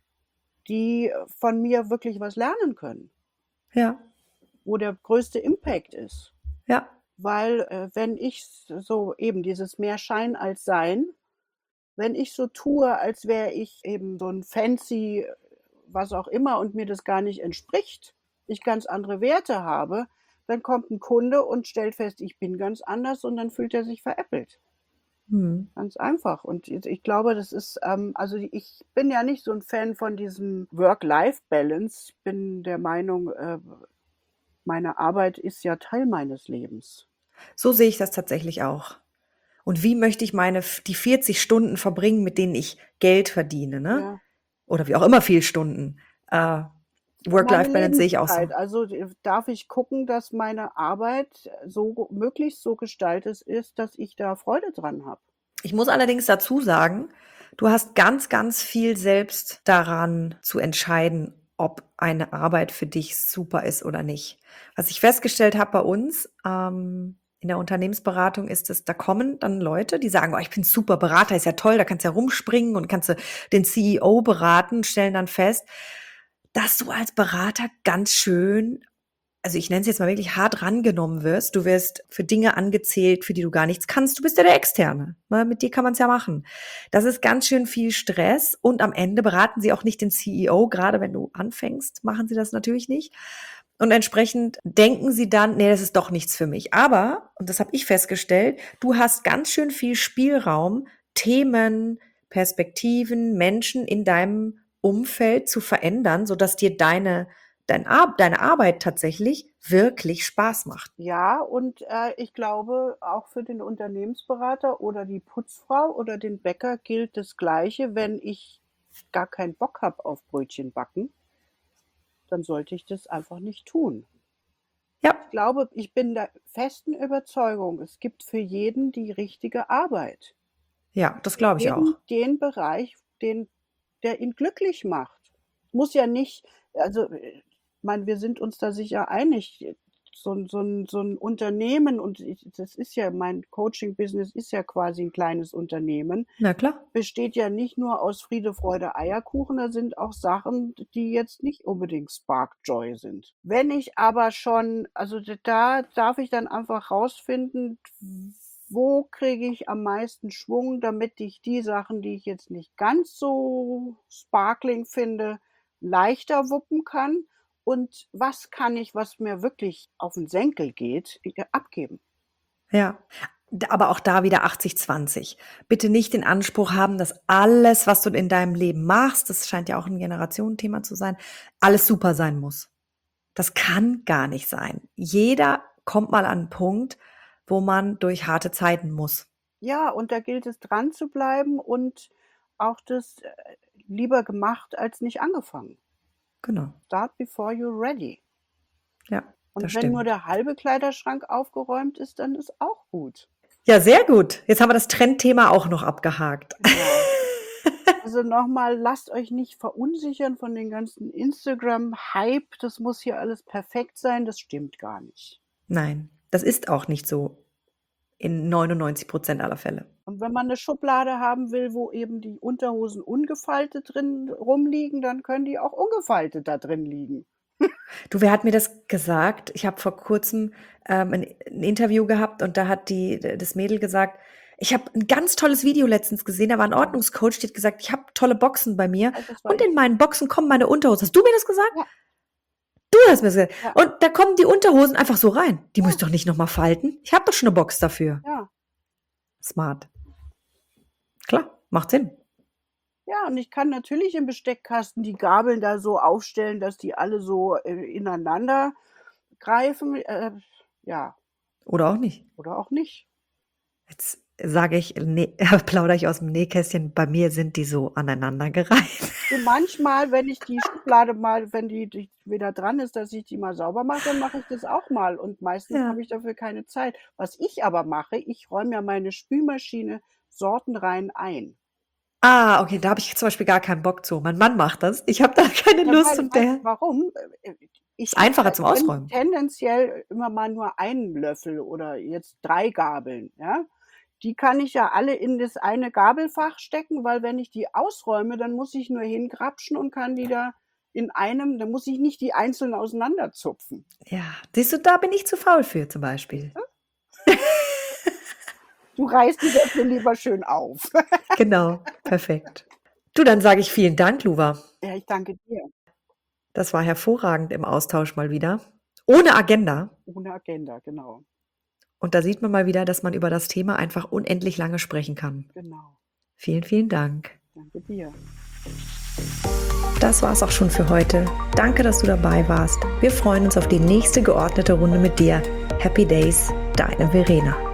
die, äh, von mir wirklich was lernen können, Ja, wo der größte Impact ist. ja. Weil, äh, wenn ich so eben dieses mehr Schein als Sein, wenn ich so tue, als wäre ich eben so 'n fancy, äh, was auch immer und mir das gar nicht entspricht, ich ganz andere Werte habe, dann kommt 'n Kunde und stellt fest, ich bin ganz anders und dann fühlt er sich veräppelt. Mhm. Ganz einfach. Und ich ich glaube, das ist, ähm also, ich bin ja nicht so 'n Fan von diesem Work-Life-Balance. Ich bin der Meinung, äh, meine Arbeit ist ja Teil meines Lebens. So sehe ich das tatsächlich auch. Und wie möchte ich meine f die vierzig Stunden verbringen, mit denen ich Geld verdiene, ne? Ja. Oder wie auch immer viel Stunden. Äh, Meine Work-Life-Balance sehe ich auch so. Lebenszeit. Also, d darf ich gucken, dass meine Arbeit so möglichst so gestaltet ist, dass ich da Freude dran habe. Ich muss allerdings dazu sagen, du hast ganz, ganz viel selbst daran zu entscheiden, ob eine Arbeit für dich super ist oder nicht. Was ich festgestellt habe bei uns ähm, in der Unternehmensberatung ist es, da kommen dann Leute, die sagen, oh, ich bin super Berater, ist ja toll, da kannst du ja rumspringen und kannst du den C E O beraten, stellen dann fest, dass du als Berater ganz schön, also ich nenne es jetzt mal wirklich hart rangenommen wirst. Du wirst für Dinge angezählt, für die du gar nichts kannst. Du bist ja der Externe. Ne? Mit dir kann man es ja machen. Das ist ganz schön viel Stress und am Ende beraten sie auch nicht den C E O. Gerade wenn du anfängst, machen sie das natürlich nicht. Und entsprechend denken sie dann, nee, das ist doch nichts für mich. Aber, und das habe ich festgestellt, du hast ganz schön viel Spielraum, Themen, Perspektiven, Menschen in deinem Umfeld zu verändern, sodass dir deine Dein Ar- deine Arbeit tatsächlich wirklich Spaß macht. Ja, und äh, ich glaube, auch für den Unternehmensberater oder die Putzfrau oder den Bäcker gilt das Gleiche. Wenn ich gar keinen Bock habe auf Brötchen backen, dann sollte ich das einfach nicht tun. Ja, Ich glaube, ich bin der festen Überzeugung, es gibt für jeden die richtige Arbeit. ja, das glaube ich Jeden auch. den Bereich, den, der ihn glücklich macht. Muss ja nicht, also äh, ich meine, wir sind uns da sicher einig. So, ein- so, ein, so ein Unternehmen, und ich, das ist ja, mein Coaching-Business ist ja quasi ein kleines Unternehmen, Na klar. besteht ja nicht nur aus Friede, Freude, Eierkuchen, da sind auch Sachen, die jetzt nicht unbedingt Spark Joy sind. Wenn ich aber schon, also da darf ich dann einfach rausfinden, wo kriege ich am meisten Schwung, damit ich die Sachen, die ich jetzt nicht ganz so sparkling finde, leichter wuppen kann. Und was kann ich, was mir wirklich auf den Senkel geht, äh, abgeben? Ja. D- Aber auch da wieder achtzig zwanzig. Bitte nicht den Anspruch haben, dass alles, was du in deinem Leben machst, das scheint ja auch ein Generationenthema zu sein, alles super sein muss. Das kann gar nicht sein. Jeder kommt mal an einen Punkt, wo man durch harte Zeiten muss. Ja, und da gilt es dran zu bleiben und auch das äh, lieber gemacht als nicht angefangen. Genau. Start before you're ready. Ja, Und das wenn nur stimmt. der halbe Kleiderschrank aufgeräumt ist, dann ist auch gut. Ja, sehr gut. Jetzt haben wir das Trendthema auch noch abgehakt. Genau. Also nochmal, lasst euch nicht verunsichern von den ganzen Instagram-Hype. Das muss hier alles perfekt sein. Das stimmt gar nicht. Nein, das ist auch nicht so in neunundneunzig Prozent aller Fälle. Und wenn man eine Schublade haben will, wo eben die Unterhosen ungefaltet drin rumliegen, dann können die auch ungefaltet da drin liegen. Du, wer hat mir das gesagt? Ich habe vor kurzem ähm, ein, ein Interview gehabt und da hat die, das Mädel gesagt, ich habe ein ganz tolles Video letztens gesehen, da war ein Ordnungscoach, die hat gesagt, ich habe tolle Boxen bei mir Also das war und in ich. meinen Boxen kommen meine Unterhosen. Hast du mir das gesagt? Ja, Du hast mir das gesagt. ja, Und da kommen die Unterhosen einfach so rein. Die ja, muss ich doch nicht nochmal falten. Ich habe doch schon eine Box dafür. ja. Smart. Klar, macht Sinn. Ja, und ich kann natürlich im Besteckkasten die Gabeln da so aufstellen, dass die alle so äh, ineinander greifen. Äh, ja, Oder auch nicht. oder auch nicht. Jetzt sage ich, nee, plaudere ich aus dem Nähkästchen, bei mir sind die so aneinandergereiht. So manchmal, wenn ich die Schublade mal, wenn die, die wieder dran ist, dass ich die mal sauber mache, dann mache ich das auch mal. Und meistens Ja. habe ich dafür keine Zeit. Was ich aber mache, ich räume ja meine Spülmaschine sortenrein ein. Ah, okay, da habe ich zum Beispiel gar keinen Bock zu. Mein Mann macht das. Ich habe da keine Ja, Lust weil, und weißt der du warum? Äh, Ich ist habe einfacher zum ten, Ausräumen. tendenziell immer mal nur einen Löffel oder jetzt drei Gabeln. Ja? Die kann ich ja alle in das eine Gabelfach stecken, weil wenn ich die ausräume, dann muss ich nur hingrapschen und kann die da in einem, dann muss ich nicht die einzeln auseinanderzupfen. Ja, siehst du, da bin ich zu faul für zum Beispiel. Du reißt die dafür lieber schön auf. Genau, perfekt. Du, dann sage ich vielen Dank, Luva. Ja, ich danke dir. Das war hervorragend im Austausch mal wieder. Ohne Agenda. Ohne Agenda, genau. Und da sieht man mal wieder, dass man über das Thema einfach unendlich lange sprechen kann. Genau. Vielen, vielen Dank. Danke dir. Das war's auch schon für heute. Danke, dass du dabei warst. Wir freuen uns auf die nächste geordnete Runde mit dir. Happy Days, deine Verena.